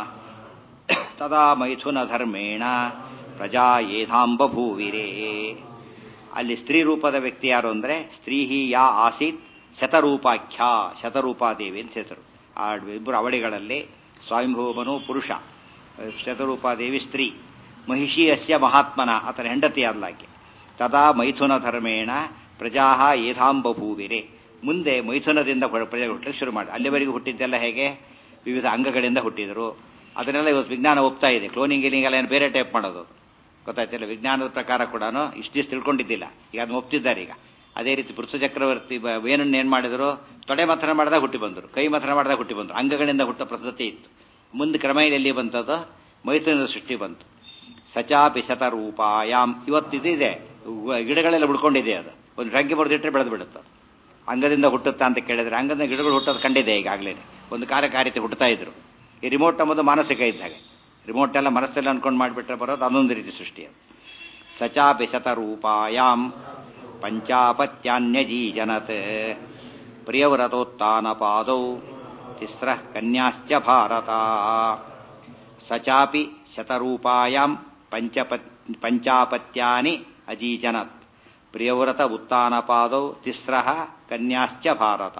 ತದಾ ಮೈಥುನ ಧರ್ಮೇಣ ಪ್ರಜಾ ಏಧಾಂ ಬಭೂವಿರೇ. ಅಲ್ಲಿ ಸ್ತ್ರೀ ರೂಪದ ವ್ಯಕ್ತಿ ಯಾರು ಅಂದ್ರೆ ಸ್ತ್ರೀ ಯಾ ಆಸೀತ್ ಶತರೂಪಾಖ್ಯ, ಶತರೂಪಾದೇವಿ ಅಂತ ಹೆಸರು. ಆ ಇಬ್ಬರು ಅವಳಿಗಳಲ್ಲಿ ಸ್ವಯಂಭೂಮನು ಪುರುಷ, ಶತರೂಪಾದೇವಿ ಸ್ತ್ರೀ. ಮಹಿಷಿ ಅಸ್ಯ ಮಹಾತ್ಮನ, ಆತನ ಹೆಂಡತಿಯಾದಲಾಕೆ. ತದಾ ಮೈಥುನ ಧರ್ಮೇಣ ಪ್ರಜಾ ಏಧಾಂ ಬಭೂವಿರೆ. ಮುಂದೆ ಮೈಥುನದಿಂದ ಪ್ರಜೆಗಳು ಹುಟ್ಟಲಿಕ್ಕೆ ಶುರು ಮಾಡಿ. ಅಲ್ಲಿವರೆಗೂ ಹುಟ್ಟಿದ್ದೆಲ್ಲ ಹೇಗೆ? ವಿವಿಧ ಅಂಗಗಳಿಂದ ಹುಟ್ಟಿದರು. ಅದನ್ನೆಲ್ಲ ಇವತ್ತು ವಿಜ್ಞಾನ ಒಪ್ತಾ ಇದೆ. ಕ್ಲೋನಿಂಗ್ ಗಿಲಿಂಗ್ ಏನು ಬೇರೆ ಟೈಪ್ ಮಾಡೋದು ಗೊತ್ತಾಯ್ತಿಲ್ಲ. ವಿಜ್ಞಾನದ ಪ್ರಕಾರ ಕೂಡ ಇಷ್ಟಿಷ್ಟು ತಿಳ್ಕೊಂಡಿದ್ದಿಲ್ಲ, ಈಗ ಅದನ್ನ ಒಪ್ತಿದ್ದಾರೆ ಈಗ. ಅದೇ ರೀತಿ ಪೃಥ್ವಿ ಚಕ್ರವರ್ತಿ ವೇನನ್ನು ಏನ್ ಮಾಡಿದ್ರು? ತೊಡೆ ಮಥನ ಮಾಡಿದಾಗ ಹುಟ್ಟಿ ಬಂದರು, ಕೈ ಮಥನ ಮಾಡಿದಾಗ ಹುಟ್ಟಿ ಬಂದರು. ಅಂಗಗಳಿಂದ ಹುಟ್ಟ ಪದ್ಧತಿ ಇತ್ತು. ಮುಂದೆ ಕ್ರಮೇಣ ಎಲ್ಲಿ ಬಂತದ್ದು? ಮೈಥುನದ ಸೃಷ್ಟಿ ಬಂತು. ಸಚಾಪಿ ಶತರೂಪಾಯಾಮ್. ಇವತ್ತಿದೆ, ಗಿಡಗಳೆಲ್ಲ ಉಳ್ಕೊಂಡಿದೆ. ಅದು ಒಂದು ರಂಗಿ ಬರೆದಿಟ್ಟರೆ ಬೆಳೆದು ಬಿಡುತ್ತೆ. ಅಂಗದಿಂದ ಹುಟ್ಟುತ್ತಾ ಅಂತ ಕೇಳಿದ್ರೆ ಅಂಗದಿಂದ ಗಿಡಗಳು ಹುಟ್ಟೋದು ಕಂಡಿದೆ ಈಗಾಗಲೇ. ಒಂದು ಕಾರ್ಯಕಾರಿತೆ ಹುಟ್ಟುತ್ತಾ ಇದ್ರು. ಈ ರಿಮೋಟ್ ಎಂಬುದು ಮಾನಸಿಕ ಇದ್ದಾಗ, ರಿಮೋಟ್ ಎಲ್ಲ ಮನಸ್ಸೆಲ್ಲ ಅನ್ಕೊಂಡು ಮಾಡಿಬಿಟ್ರೆ ಬರೋದು ಅದೊಂದು ರೀತಿ ಸೃಷ್ಟಿ. ಅದು ಸಚಾಪಿ ಶತರೂಪಾಯಾಮ್ ಪಂಚಾಪತ್ಯಾನ್ಯಜೀಜನತ್ ಪ್ರಿಯವ್ರತೋತ್ಥಾನ ಪಾದೌ ತಿಸ್ರ ಕನ್ಯಾಶ್ಚ ಭಾರತ. ಸಚಾಪಿ ಶತರೂಪಾಯಾಮ್ ಪಂಚಾಪತ್ಯಾನಿ ಅಜೀಜನತ್ ಪ್ರಿಯವ್ರತ ಉತ್ಥಾನ ಪಾದೌ ತಿಸ್ರ ಕನ್ಯಾಶ್ಚ ಭಾರತ.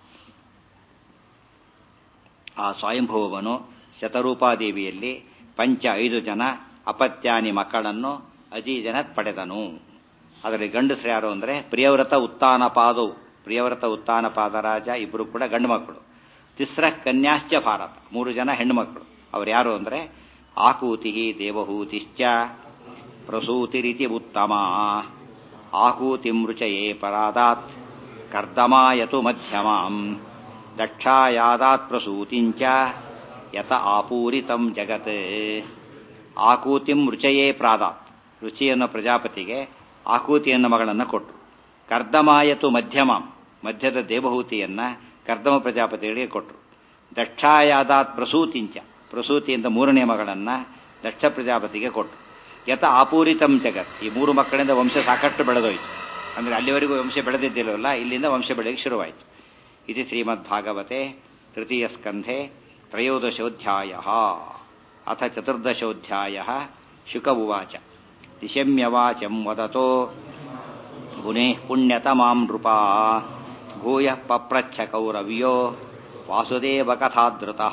ಆ ಸ್ವಯಂಭುವನು ಶತರೂಪಾದೇವಿಯಲ್ಲಿ 5 ಜನ ಅಪತ್ಯಾನಿ ಮಕ್ಕಳನ್ನು ಅಜೀಜನತ್ ಪಡೆದನು. ಅದರಲ್ಲಿ ಗಂಡಸರು ಯಾರು ಅಂದ್ರೆ ಪ್ರಿಯವ್ರತ ಉತ್ಥಾನ ಪಾದವು, ಪ್ರಿಯವ್ರತ ಉತ್ಥಾನ ಪಾದರಾಜ ಇಬ್ಬರು ಕೂಡ ಗಂಡು ಮಕ್ಕಳು. ತಿಸ್ರ ಕನ್ಯಾಶ್ಚ ಭಾರತ, 3 ಜನ ಹೆಣ್ಣು ಮಕ್ಕಳು. ಅವ್ರು ಯಾರು ಅಂದ್ರೆ ಆಕೂತಿ ದೇವಹೂತಿಶ್ಚ ಪ್ರಸೂತಿರಿತಿ ಉತ್ತಮ. ಆಕೂತಿಂ ರುಚಯೇ ಪರಾದಾತ್ ಕರ್ದಮಾಯತು ಮಧ್ಯಮಾಂ ದಕ್ಷಾಯಾದಾತ್ ಪ್ರಸೂತಿಂಚ ಯತ ಆಪೂರಿತಂ ಜಗತ್. ಆಕೂತಿಂ ರುಚಯೇ ಪ್ರಾದಾತ್, ರುಚಿಯನ್ನು ಪ್ರಜಾಪತಿಗೆ ಆಕೂತಿಯನ್ನ ಮಗಳನ್ನು ಕೊಟ್ಟರು. ಕರ್ದಮಾಯತು ಮಧ್ಯಮಾಂ, ಮಧ್ಯದ ದೇವಹೂತಿಯನ್ನ ಕರ್ದಮ ಪ್ರಜಾಪತಿಗಳಿಗೆ ಕೊಟ್ಟರು. ದಕ್ಷಾಯಾದಾತ್ ಪ್ರಸೂತಿಂಚ, ಪ್ರಸೂತಿಯಿಂದ 3ನೇ ಮಗಳನ್ನ ದಕ್ಷ ಪ್ರಜಾಪತಿಗೆ ಕೊಟ್ಟರು. ಯತ ಆಪೂರಿತಂ ಜಗತ್, ಈ 3 ಮಕ್ಕಳಿಂದ ವಂಶ ಸಾಕಷ್ಟು ಬೆಳೆದೋಯ್ತು. ಅಂದ್ರೆ ಅಲ್ಲಿವರೆಗೂ ವಂಶ ಬೆಳೆದಿದ್ದಿಲ್ಲವಲ್ಲ, ಇಲ್ಲಿಂದ ವಂಶ ಬೆಳೆಯಕ್ಕೆ ಶುರುವಾಯಿತು. ಇದು ಶ್ರೀಮದ್ಭಾಗವತೆ ತೃತೀಯ ಸ್ಕಂಧೆ ತ್ರಯೋದಶೋಧ್ಯಾಯಃ. ಅಥ ಚತುರ್ದಶೋಧ್ಯಾಯಃ. ಶುಕ ಉವಾಚ. ದಿಶಮ್ಯವಾಚಂ ವದತೋ ಗುಣೇಃ ಪುಣ್ಯತಮಾಂ ನೃಪಾ ಭೂಯಃ ಪಪ್ರಚ್ಛ ಕೌರವ್ಯೋ ವಾಸುದೇವ ಕಥಾದೃತಃ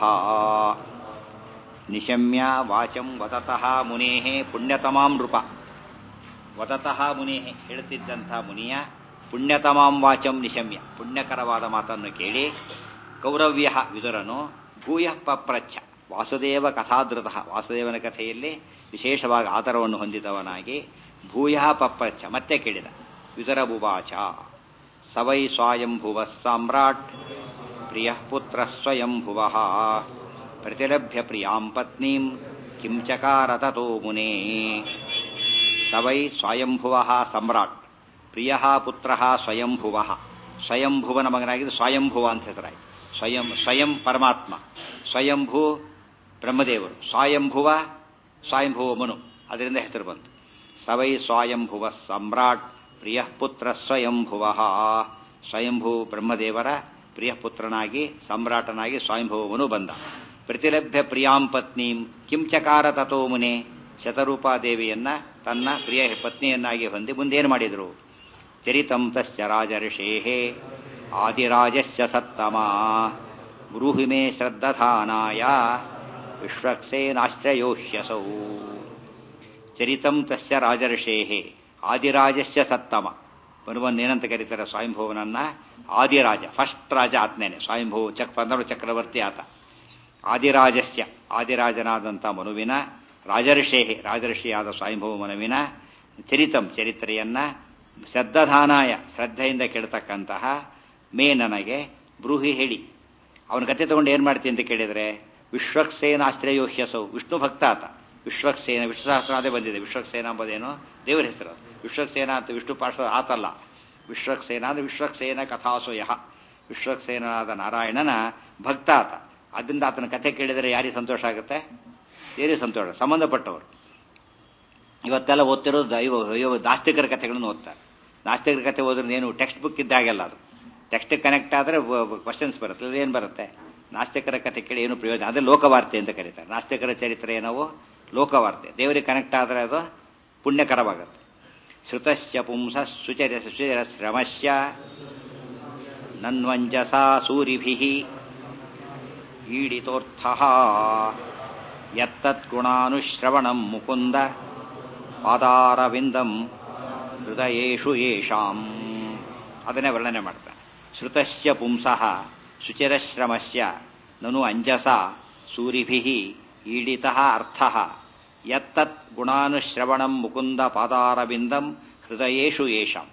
ನಿಶಮ್ಯ ವಾಚಂ ವದತಃ ಮುನೇಃ ಪುಣ್ಯತಮಾಂ ನೃಪ ವದತಃ ಮುನೇಃ ಹೇಳುತ್ತಿದ್ದಂಥ ಮುನಿಯ ಪುಣ್ಯತಮಾಂ ವಾಚಂ ನಿಶಮ್ಯ ಪುಣ್ಯಕರವಾದ ಮಾತನ್ನು ಕೇಳಿ ಕೌರವ್ಯ ವಿದುರನು ಭೂಯಃ ಪಪ್ರಚ್ಛ ವಾಸುದೇವ ಕಥಾದೃತಃ ವಾಸುದೇವನ ಕಥೆಯಲ್ಲಿ ವಿಶೇಷವಾಗಿ ಆದರವನ್ನು ಹೊಂದಿದವನಾಗಿ ಭೂಯಃ ಪಪ್ರಚ್ಛ ಮತ್ತೆ ಕೇಳಿದ ವಿದುರ ಉವಾಚ ಸವೈ ಸ್ವಯಂಭುವ ಸಾಮ್ರಾಟ್ ಪ್ರಿಯ ಪುತ್ರ ಸ್ವಯಂಭುವ ಪ್ರತಿಲಭ್ಯ ಪ್ರಿಯಾಂ ಪತ್ನೀಂ ಕಿಂ ಚಕಾರ ತತೋ ಮುನೇ ಸವೈ ಸ್ವಯಂಭುವ ಸಮ್ರಾಟ್ ಪ್ರಿಯ ಪುತ್ರ ಸ್ವಯಂಭುವ ಸ್ವಯಂಭುವನ ಮಗನಾಗಿದ್ದು ಸ್ವಯಂಭುವ ಅಂತ ಹೆಸರಾಯಿತು ಸ್ವಯಂ ಪರಮಾತ್ಮ ಸ್ವಯಂಭೂ ಬ್ರಹ್ಮದೇವರು ಸ್ವಯಂಭುವ ಮನು ಅದರಿಂದ ಹೆಸರು ಬಂತು ಸವೈ ಸ್ವಯಂಭುವ ಸಮ್ರಾಟ್ ಪ್ರಿಯ ಪುತ್ರ ಸ್ವಯಂಭುವ ಸ್ವಯಂಭೂ ಬ್ರಹ್ಮದೇವರ ಪ್ರಿಯ ಪುತ್ರನಾಗಿ ಸಮ್ರಾಟನಾಗಿ ಸ್ವಯಂಭುವನು ಬಂದ ಪ್ರತಿಲಭ್ಯ ಪ್ರಿಯಾಂ ಪತ್ನೀಂ ಕಿಂ ಚಕಾರ ತಥೋ ಮುನೆ ಶತರೂಪಾದೇವಿಯನ್ನ ತನ್ನ ಪ್ರಿಯ ಪತ್ನಿಯನ್ನಾಗಿ ಹೊಂದಿ ಮುಂದೇನು ಮಾಡಿದರು ಚರಿತಂ ತಶ್ಚ ರಾಜರ್ಷೇಃ ಆದಿರಾಜಸ್ಯ ಸತ್ತಮ ಬ್ರೂಹಿ ಮೇ ಶ್ರದ್ಧಾನಾಯ ವಿಶ್ವಕ್ಸೇನಾಶ್ರಯೋಹ್ಯಸೌ ಚರಿತಂ ತಸ್ಯ ರಾಜರ್ಷೇಃ ಆದಿರಾಜಸ್ಯ ಸತ್ತಮ ಮನುವನ್ನೇನಂತ ಕರೀತಾರೆ ಸ್ವಯಂಭುವನನ್ನ ಆದಿರಾಜ ಫಸ್ಟ್ ರಾಜ ಆತ್ನೇನೆ ಸ್ವಯಂಭೂ ಚಕ್ರವರ್ತಿ ಆತ ಆದಿರಾಜಸ್ಯ ಆದಿರಾಜನಾದಂಥ ಮನುವಿನ ರಾಜರ್ಷಿಯಾದ ಸ್ವಯಂಭವ ಮನುವಿನ ಚರಿತ್ರೆಯನ್ನ ಶ್ರದ್ಧಾನಾಯ ಶ್ರದ್ಧೆಯಿಂದ ಕೇಳ್ತಕ್ಕಂತಹ ಮೇ ನನಗೆ ಬ್ರೂಹಿ ಹೇಳಿ ಅವನ ಕತೆ ತಗೊಂಡು ಏನ್ ಮಾಡ್ತೀನಿ ಅಂತ ಕೇಳಿದ್ರೆ ವಿಶ್ವಕ್ಸೇನಾಶ್ರಯೋಹ್ಯಸೌ ವಿಷ್ಣು ಭಕ್ತ ಆತ ವಿಶ್ವಕ್ಸೇನ ವಿಷ್ಣು ಸಹಸ್ರನಾದೇ ಬಂದಿದೆ ವಿಶ್ವಕ್ಸೇನ ಎಂಬುದೇನು ದೇವರ ಹೆಸರು ವಿಶ್ವಕ್ಸೇನ ಅಂತ ವಿಷ್ಣು ಪಾರ್ಶ್ವ ಆತಲ್ಲ ವಿಶ್ವಕ್ಸೇನ ಅಂದ್ರೆ ವಿಶ್ವಕ್ಸೇನ ಕಥಾಸೋಯ ವಿಶ್ವಕ್ಸೇನಾದ ನಾರಾಯಣನ ಭಕ್ತ ಆತ ಅದರಿಂದ ಆತನ ಕಥೆ ಕೇಳಿದರೆ ಯಾರಿಗೆ ಸಂತೋಷ ಆಗುತ್ತೆ ಯಾರಿಗೆ ಸಂತೋಷ ಸಂಬಂಧಪಟ್ಟವರು ಇವತ್ತೆಲ್ಲ ಓದ್ತಿರೋದು ನಾಸ್ತಿಕರ ಕಥೆಗಳನ್ನು ಓದ್ತಾರೆ ನಾಸ್ತಿಕರ ಕಥೆ ಓದ್ರೆ ಏನು ಟೆಕ್ಸ್ಟ್ ಬುಕ್ ಇದ್ದಾಗೆಲ್ಲ ಅದು ಟೆಕ್ಸ್ಟ್ ಕನೆಕ್ಟ್ ಆದರೆ ಕ್ವಶನ್ಸ್ ಬರುತ್ತೆ ಏನು ಬರುತ್ತೆ ನಾಸ್ತಿಕರ ಕಥೆ ಕೇಳಿ ಏನು ಪ್ರಯೋಜನ ಅದೇ ಲೋಕವಾರ್ತೆ ಅಂತ ಕರೀತಾರೆ ನಾಸ್ತಿಕರ ಚರಿತ್ರೆ ಏನವು ಲೋಕವಾರ್ತೆ ದೇವರಿಗೆ ಕನೆಕ್ಟ್ ಆದರೆ ಅದು ಪುಣ್ಯಕರವಾಗುತ್ತೆ ಶ್ರುತಸ್ಯ ಪುಂಸ ಸುಚರ ಶ್ರಮಸ್ಯ ನನ್ವಂಜಸಾ ಸೂರಿಭಿಃ ಈಡಿತೋರ್ಥಃ ಯತ್ತತ್ಗುಣಾನುಶ್ರವಣಂ ಮುಕುಂದ ಪಾದಾರವಿಂದಂ ಹೃದಯೇಷು ಯೇಷಾಂ ಅದನ್ನೇ ವರ್ಣನೆ ಮಾಡ್ತಾನೆ ಶ್ರುತಸ್ಯ ಪುಂಸಃ ಶುಚಿರಶ್ರಮಸ್ಯ ನನು ಅಂಜಸ ಸೂರಿಭಿಃ ಈಡಿತಃ ಅರ್ಥಃ ಯತ್ತತ್ ಗುಣಾನುಶ್ರವಣಂ ಮುಕುಂದ ಪಾದಾರವಿಂದಂ ಹೃದಯೇಷು ಯೇಷಾಂ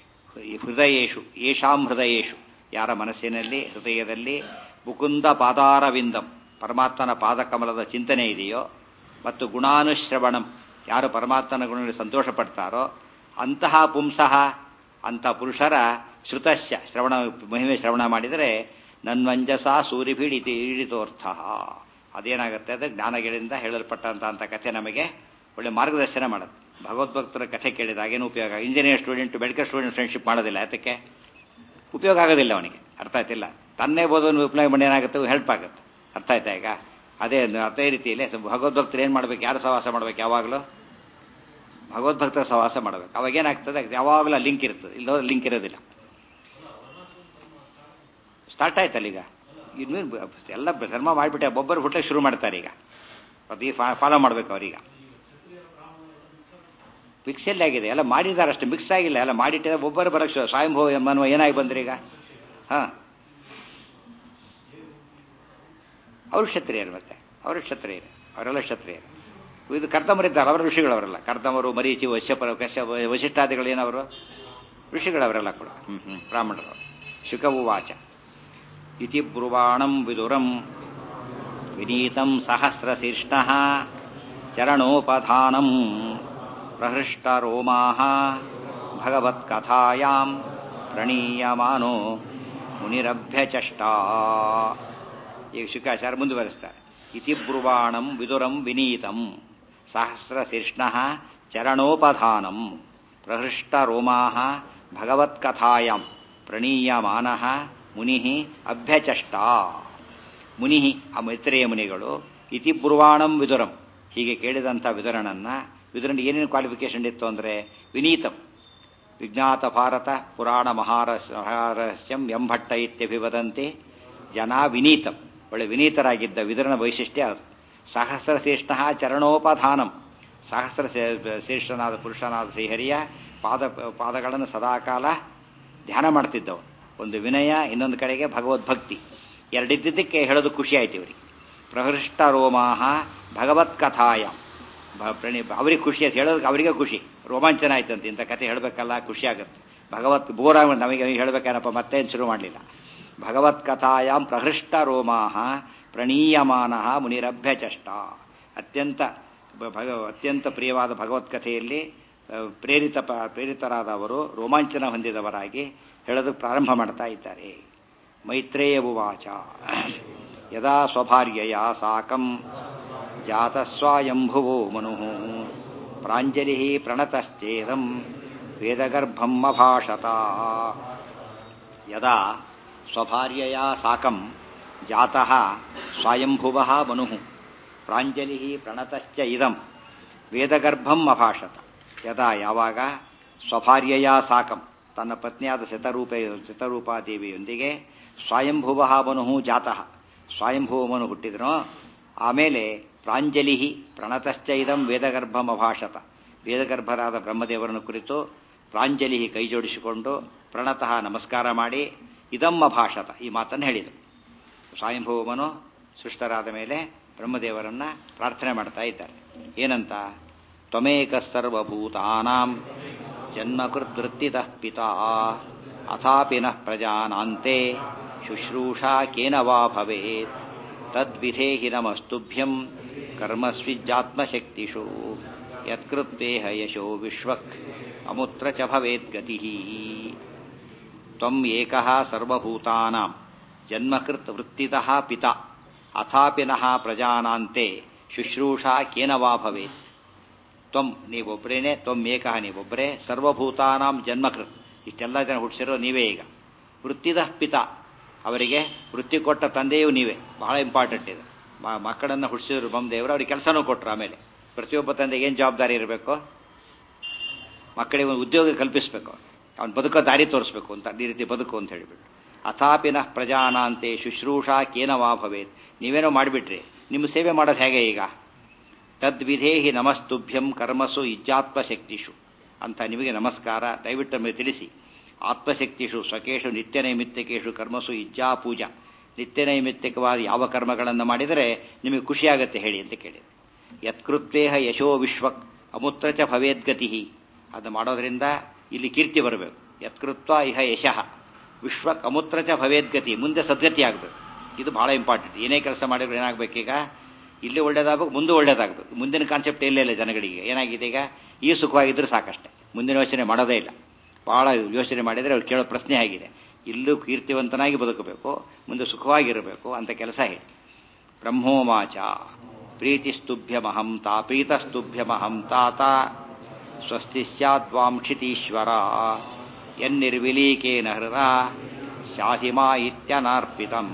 ಹೃದಯೇಷು ಯಾರ ಮನಸ್ಸಿನಲ್ಲಿ ಹೃದಯದಲ್ಲಿ ಮುಕುಂದ ಪಾದಾರವಿಂದಂ ಪರಮಾತ್ಮನ ಪಾದಕಮಲದ ಚಿಂತನೆ ಇದೆಯೋ ಮತ್ತು ಗುಣಾನುಶ್ರವಣಂ ಯಾರು ಪರಮಾತ್ಮನ ಗುಣದಲ್ಲಿ ಸಂತೋಷ ಪಡ್ತಾರೋ ಅಂತಹ ಪುಂಸಃ ಅಂಥ ಪುರುಷರ ಶ್ರುತಸ್ಯ ಮಹಿಮೆ ಶ್ರವಣ ಮಾಡಿದರೆ ನನ್ವಂಜಸ ಸೂರಿಭಿಡಿತಿ ಈಡಿತೋರ್ಥ ಅದೇನಾಗುತ್ತೆ ಅದು ಜ್ಞಾನಗಳಿಂದ ಹೇಳಲ್ಪಟ್ಟಂತ ಕಥೆ ನಮಗೆ ಒಳ್ಳೆ ಮಾರ್ಗದರ್ಶನ ಮಾಡುತ್ತೆ ಭಗವದ್ಭಕ್ತರ ಕಥೆ ಕೇಳಿದಾಗ ಏನು ಉಪಯೋಗ engineer student medical student friendship ಮಾಡೋದಿಲ್ಲ ಯಾತಕ್ಕೆ ಉಪಯೋಗ ಆಗೋದಿಲ್ಲ ಅವನಿಗೆ ಅರ್ಥ ಆಯ್ತಿಲ್ಲ ತನ್ನೇ ಬೋಧವನ್ನು ಉಪಯೋಗ ಮಾಡಿ ಏನಾಗುತ್ತೆ ಹೆಲ್ಪ್ ಆಗುತ್ತೆ ಅರ್ಥ ಆಯ್ತಾ ಈಗ ಅದೇ ರೀತಿಯಲ್ಲಿ ಭಗವದ್ಭಕ್ತರು ಏನು ಮಾಡ್ಬೇಕು ಯಾರು ಸಹವಾಸ ಮಾಡ್ಬೇಕು ಯಾವಾಗಲೂ ಭಗವದ್ಭಕ್ತರ ಸಹವಾಸ ಮಾಡಬೇಕು ಅವಾಗ ಏನಾಗ್ತದೆ ಯಾವಾಗಲೂ ಲಿಂಕ್ ಇರ್ತದೆ ಇಲ್ಲೋದ್ರೆ ಲಿಂಕ್ ಇರೋದಿಲ್ಲ ಸ್ಟಾರ್ಟ್ ಆಯ್ತಲ್ಲ ಈಗ ಇನ್ನು ಎಲ್ಲ ಧರ್ಮ ಮಾಡಿಬಿಟ್ಟೆ ಒಬ್ಬರು ಹುಟ್ಟಕ್ಕೆ ಶುರು ಮಾಡ್ತಾರೆ ಈಗ ಅದು ಫಾಲೋ ಮಾಡ್ಬೇಕು ಅವ್ರೀಗ ಮಿಕ್ಸ್ ಎಲ್ಲಿ ಆಗಿದೆ ಎಲ್ಲ ಮಾಡಿದ್ದಾರೆ ಅಷ್ಟೇ ಮಿಕ್ಸ್ ಆಗಿಲ್ಲ ಎಲ್ಲ ಮಾಡಿಟ್ಟಿದ್ರೆ ಒಬ್ಬರು ಬರಕ್ಕೆ ಸ್ವಯಂಭವ ಎಂಬನ್ನುವ ಏನಾಗಿ ಬಂದ್ರಿ ಈಗ ಅವರು ಕ್ಷತ್ರಿಯರು ಮತ್ತೆ ಅವರು ಕ್ಷತ್ರಿಯರು ಅವರೆಲ್ಲ ಕ್ಷತ್ರಿಯರು ಇದು ಕರ್ದಮರಿದ್ದಾರೆ ಅವರ ಋಷಿಗಳವರೆಲ್ಲ ಕರ್ದಮರು ಮರೀಚಿ ವಶಿಷ್ಠಾದಿಗಳು ಏನವರು ಋಷಿಗಳವರೆಲ್ಲ ಕೂಡ ಬ್ರಾಹ್ಮಣರು ಶುಕವುವಾಚ ಇತಿ ಬ್ರುವಾಣಂ ವಿದುರಂ ವಿನೀತಂ ಸಹಸ್ರಶೀರ್ಷ್ಣಃ ಚರಣೋಪಧಾನಂ ಪ್ರಹೃಷ್ಟರೋಮಾಃ ಭಗವತ್ಕಥಾಯಾಂ ಪ್ರಣೀಯಮಾನೋ ಮುನಿರಭ್ಯಚಷ್ಟ. ಈಗ ಶುಕಾಚಾರ್ಯ ಮುಂದುವರಿಸ್ತಾರೆ. ಇತಿ ಬ್ರುವಾಣಂ ವಿದುರಂ ವಿನೀತಂ ಸಹಸ್ರಶೀರ್ಷ್ಣಃ ಚರಣೋಪಧಾನಂ ಪ್ರಹೃಷ್ಟರೋಮಾಃ ಭಗವತ್ಕಥಾಯಾಂ ಪ್ರಣೀಯಮಾನಃ ಮುನಿ ಅಭ್ಯಚಷ್ಟ. ಮುನಿ ಆ ಮೈತ್ರೇಯ ಮುನಿಗಳು ಇತಿ ಬ್ರುವಾಣಂ ವಿದುರಂ ಹೀಗೆ ಕೇಳಿದಂಥ ವಿದುರನಿಗೆ ಏನೇನು ಕ್ವಾಲಿಫಿಕೇಶನ್ ಇತ್ತು ಅಂದರೆ ವಿನೀತಂ ವಿಜ್ಞಾತ ಭಾರತ ಪುರಾಣ ಮಹಾರಸ್ಯಂ ಎಂಭಟ್ಟ ಇತ್ಯಭಿವದಂತೆ ಜನ ವಿನೀತಂ. ಒಳ್ಳೆ ವಿನೀತರಾಗಿದ್ದ ವಿದುರನ ವೈಶಿಷ್ಟ್ಯ ಅದು. ಸಹಸ್ರ ಶ್ರೇಷ್ಠ ಚರಣೋಪಧಾನಂ. ಸಹಸ್ರ ಶ್ರೇಷ್ಠನಾದ ಪುರುಷನಾದ ಶ್ರೀಹರಿಯ ಪಾದಗಳನ್ನು ಸದಾಕಾಲ ಧ್ಯಾನ ಮಾಡ್ತಿದ್ದವರು. ಒಂದು ವಿನಯ, ಇನ್ನೊಂದು ಕಡೆಗೆ ಭಗವದ್ಭಕ್ತಿ. ಎರಡಿದ್ದಕ್ಕೆ ಹೇಳೋದು ಖುಷಿ ಆಯ್ತು ಇವರಿಗೆ. ಪ್ರಹೃಷ್ಟ ರೋಮಾಹ ಭಗವತ್ಕಥಾಯ. ಅವ್ರಿಗೆ ಖುಷಿ ಅಂತ ಹೇಳೋದಕ್ಕೆ ಅವರಿಗೆ ಖುಷಿ, ರೋಮಾಂಚನ ಆಯ್ತಂತೆ. ಇಂಥ ಕಥೆ ಹೇಳಬೇಕಲ್ಲ, ಖುಷಿ ಆಗುತ್ತೆ. ಭಗವತ್ ಬೋರ ನಮಗೆ ಹೇಳಬೇಕೇನಪ್ಪ ಮತ್ತೇನು ಶುರು ಮಾಡಲಿಲ್ಲ. ಭಗವತ್ಕಥಾಯಾಂ ಪ್ರಹೃಷ್ಟ ರೋಮಾಹ ಪ್ರಣೀಯಮಾನ ಮುನಿರಭ್ಯಚಷ್ಟ. ಅತ್ಯಂತ ಪ್ರಿಯವಾದ ಭಗವತ್ಕಥೆಯಲ್ಲಿ ಪ್ರೇರಿತರಾದವರು ರೋಮಾಂಚನ ಹೊಂದಿದವರಾಗಿ ಹೇಳೋದಕ್ಕೆ ಪ್ರಾರಂಭ ಮಾಡ್ತಾ ಇದ್ದಾರೆ. ಮೈತ್ರೇಯ ಉವಾಚ ಯದಾ ಸ್ವಭಾರ್ಯಯ ಸಾಕಂ ಜಾತಸ್ವಾಯಂಭುವೋ ಮನುಃ ಪ್ರಾಂಜಲಿ ಪ್ರಣತಶ್ಚೇದಂ ವೇದಗರ್ಭಂ ಅಭಾಷತ. ಯದಾ ಸ್ವಭಾರ್ಯಯ ಸಾಕಂ ಜಾತಃ ಸ್ವಯಂಭುವಃ ಮನುಃ ಪ್ರಾಂಜಲಿ ಪ್ರಣತಶ್ಚ ಇದಂ ವೇದಗರ್ಭಂ ಅಭಾಷತ. ಯದಾ ಯಾವಾಗ ಸ್ವಭಾರ್ಯಯ ಸಾಕಂ ತನ್ನ ಪತ್ನಿಯಾದ ಶತರೂಪಾದೇವಿಯೊಂದಿಗೆ ಸ್ವಯಂಭುವಃ ಮನುಃ ಜಾತಃ ಸ್ವಯಂಭುವ ಮನು ಹುಟ್ಟಿದನೋ, ಆಮೇಲೆ ಪ್ರಾಂಜಲಿ ಪ್ರಣತಶ್ಚ ಇದಂ ವೇದಗರ್ಭಂ ಅಭಾಷತ. ವೇದಗರ್ಭರಾದ ಬ್ರಹ್ಮದೇವರನ್ನು ಕುರಿತು ಪ್ರಾಂಜಲಿ ಕೈ ಜೋಡಿಸಿಕೊಂಡು ಪ್ರಣತಃ ನಮಸ್ಕಾರ ಮಾಡಿ ಇದಂ ಅಭಾಷತ ಈ ಮಾತನ್ನು ಹೇಳಿದರು. ಸ್ವಯಂಭುವ ಮನು ಸೃಷ್ಟರಾದ ಮೇಲೆ ಬ್ರಹ್ಮದೇವರನ್ನ ಪ್ರಾರ್ಥನೆ ಮಾಡ್ತಾ ಇದ್ದಾರೆ. ಏನಂತ? ತ್ವಮೇಕ ಸರ್ವಭೂತಾನಾಂ ಜನ್ಮಕೃದ್ವೃತ್ತಿತಃ ಪಿತಾ ಅಥಾಪಿ ನಃ ಪ್ರಜಾನಾಂತೆ ಶುಶ್ರೂಷಾ ಕೇನ ವಾ ಭವೇತ್ ತದ್ವಿಧೇಹಿ ನಮಸ್ತುಭ್ಯಂ ಕರ್ಮಸ್ವಿಜ್ಜಾತ್ಮಶಕ್ತಿಷು ಯತ್ಕೃತ್ವೇಹ ಯಶೋ ವಿಶ್ವಕ್ ಅಮುತ್ರ ಚ ಭವೇತ್ ಗತಿಃ. ತ್ವಂ ಏಕಃ ಸರ್ವಭೂತಾನಾಂ ಜನ್ಮಕೃತ್ ವೃತ್ತಿತಃ ಪಿತಾ ಅಥಾಪಿ ನಃ ಪ್ರಜಾನಾಂತೆ ಶುಶ್ರೂಷಾ ಕೇನ ವಾ ಭವೇತ್. ತ್ವಂ ನೀವೊಬ್ಬರೇನೆ, ತ್ವಂ ಏಕಃ ನೀವೊಬ್ಬರೇ, ಸರ್ವಭೂತಾನಾಂ ಜನ್ಮಕೃತ್ ಇಷ್ಟೆಲ್ಲ ಜನ ಹುಟ್ಟಿಸಿರೋ ನೀವೇ. ಈಗ ವೃತ್ತಿತಃ ಪಿತಾ ಅವರಿಗೆ ವೃತ್ತಿ ಕೊಟ್ಟ ತಂದೆಯೂ ನೀವೇ. ಬಹಳ ಇಂಪಾರ್ಟೆಂಟ್ ಇದು. ಮಕ್ಕಳನ್ನು ಹುಟ್ಟಿಸಿದ್ರು ಬ್ರಹ್ಮದೇವರು, ಅವ್ರಿಗೆ ಕೆಲಸನೂ ಕೊಟ್ಟರು. ಆಮೇಲೆ ಪ್ರತಿಯೊಬ್ಬ ತಂದೆಗೆ ಏನು ಜವಾಬ್ದಾರಿ ಇರಬೇಕು? ಮಕ್ಕಳಿಗೆ ಒಂದು ಉದ್ಯೋಗ ಕಲ್ಪಿಸಬೇಕು, ಅವ್ನು ಬದುಕೋ ದಾರಿ ತೋರಿಸ್ಬೇಕು ಅಂತ, ಈ ರೀತಿ ಬದುಕು ಅಂತ ಹೇಳಿಬಿಟ್ಟು. ಅಥಾಪಿನಃ ಪ್ರಜಾನಾಂತೆ ಶುಶ್ರೂಷಾ ಕೇನ ವಾ ಭವೇತ್. ನೀವೇನೋ ಮಾಡಿಬಿಟ್ರಿ, ನಿಮ್ಮ ಸೇವೆ ಮಾಡೋದು ಹೇಗೆ ಈಗ? ತದ್ವಿಧೇಹಿ ನಮಸ್ತುಭ್ಯಂ ಕರ್ಮಸು ಇಜ್ಜಾತ್ಮಶಕ್ತಿಷು ಅಂತ ನಿಮಗೆ ನಮಸ್ಕಾರ. ದಯವಿಟ್ಟು ನಮಗೆ ತಿಳಿಸಿ. ಆತ್ಮಶಕ್ತಿಷು ಸ್ವಕೇಶು ನಿತ್ಯನೈಮಿತ್ತಿಕೇಶು ಕರ್ಮಸು ಇಜ್ಜಾ ಪೂಜಾ. ನಿತ್ಯನೈಮಿತ್ತಿಕವಾದ ಯಾವ ಕರ್ಮಗಳನ್ನು ಮಾಡಿದರೆ ನಿಮಗೆ ಖುಷಿಯಾಗತ್ತೆ ಹೇಳಿ ಅಂತ ಕೇಳಿದೆ. ಯತ್ಕೃತ್ವೇಹ ಯಶೋ ವಿಶ್ವಕ್ ಅಮುತ್ರ ಚ ಭವೇದ್ಗತಿ. ಅದು ಮಾಡೋದ್ರಿಂದ ಇಲ್ಲಿ ಕೀರ್ತಿ ಬರಬೇಕು. ಯತ್ಕೃತ್ವ ಇಹ ಯಶಃ ವಿಶ್ವಕ್ ಅಮುತ್ರ ಚ ಭವೇದ್ಗತಿ, ಮುಂದೆ ಸದ್ಗತಿ ಆಗಬೇಕು. ಇದು ಬಹಳ ಇಂಪಾರ್ಟೆಂಟ್. ಏನೇ ಕೆಲಸ ಮಾಡಿದ್ರು ಏನಾಗಬೇಕೀಗ? ಇಲ್ಲಿ ಒಳ್ಳೇದಾಗಬೇಕು, ಮುಂದೆ ಒಳ್ಳೇದಾಗಬೇಕು. ಮುಂದಿನ ಕಾನ್ಸೆಪ್ಟ್ ಎಲ್ಲೇ ಇಲ್ಲ ಜನಗಳಿಗೆ. ಏನಾಗಿದೆ ಈಗ? ಈ ಸುಖವಾಗಿದ್ದರೆ ಸಾಕಷ್ಟೆ, ಮುಂದಿನ ಯೋಚನೆ ಮಾಡೋದೇ ಇಲ್ಲ. ಬಹಳ ಯೋಚನೆ ಮಾಡಿದರೆ ಅವ್ರು ಕೇಳೋ ಪ್ರಶ್ನೆ ಆಗಿದೆ. ಇಲ್ಲೂ ಕೀರ್ತಿವಂತನಾಗಿ ಬದುಕಬೇಕು, ಮುಂದೆ ಸುಖವಾಗಿರಬೇಕು ಅಂತ ಕೆಲಸ ಹೇಳಿ. ಬ್ರಹ್ಮೋವಾಚ ಪ್ರೀತಿಸ್ತುಭ್ಯಮಹಂ ಪ್ರೀತಸ್ತುಭ್ಯಮಹಂ ತಾತ ಸ್ವಸ್ತಿ ಸ್ಯಾದ್ವಾಂ ಕ್ಷಿತೀಶ್ವರ ಯನ್ನಿರ್ವಿಲೀಕೇನ ಹೃದಾ ಶಾಧಿಮಾ ಇತ್ಯನಾರ್ಪಿತಂ.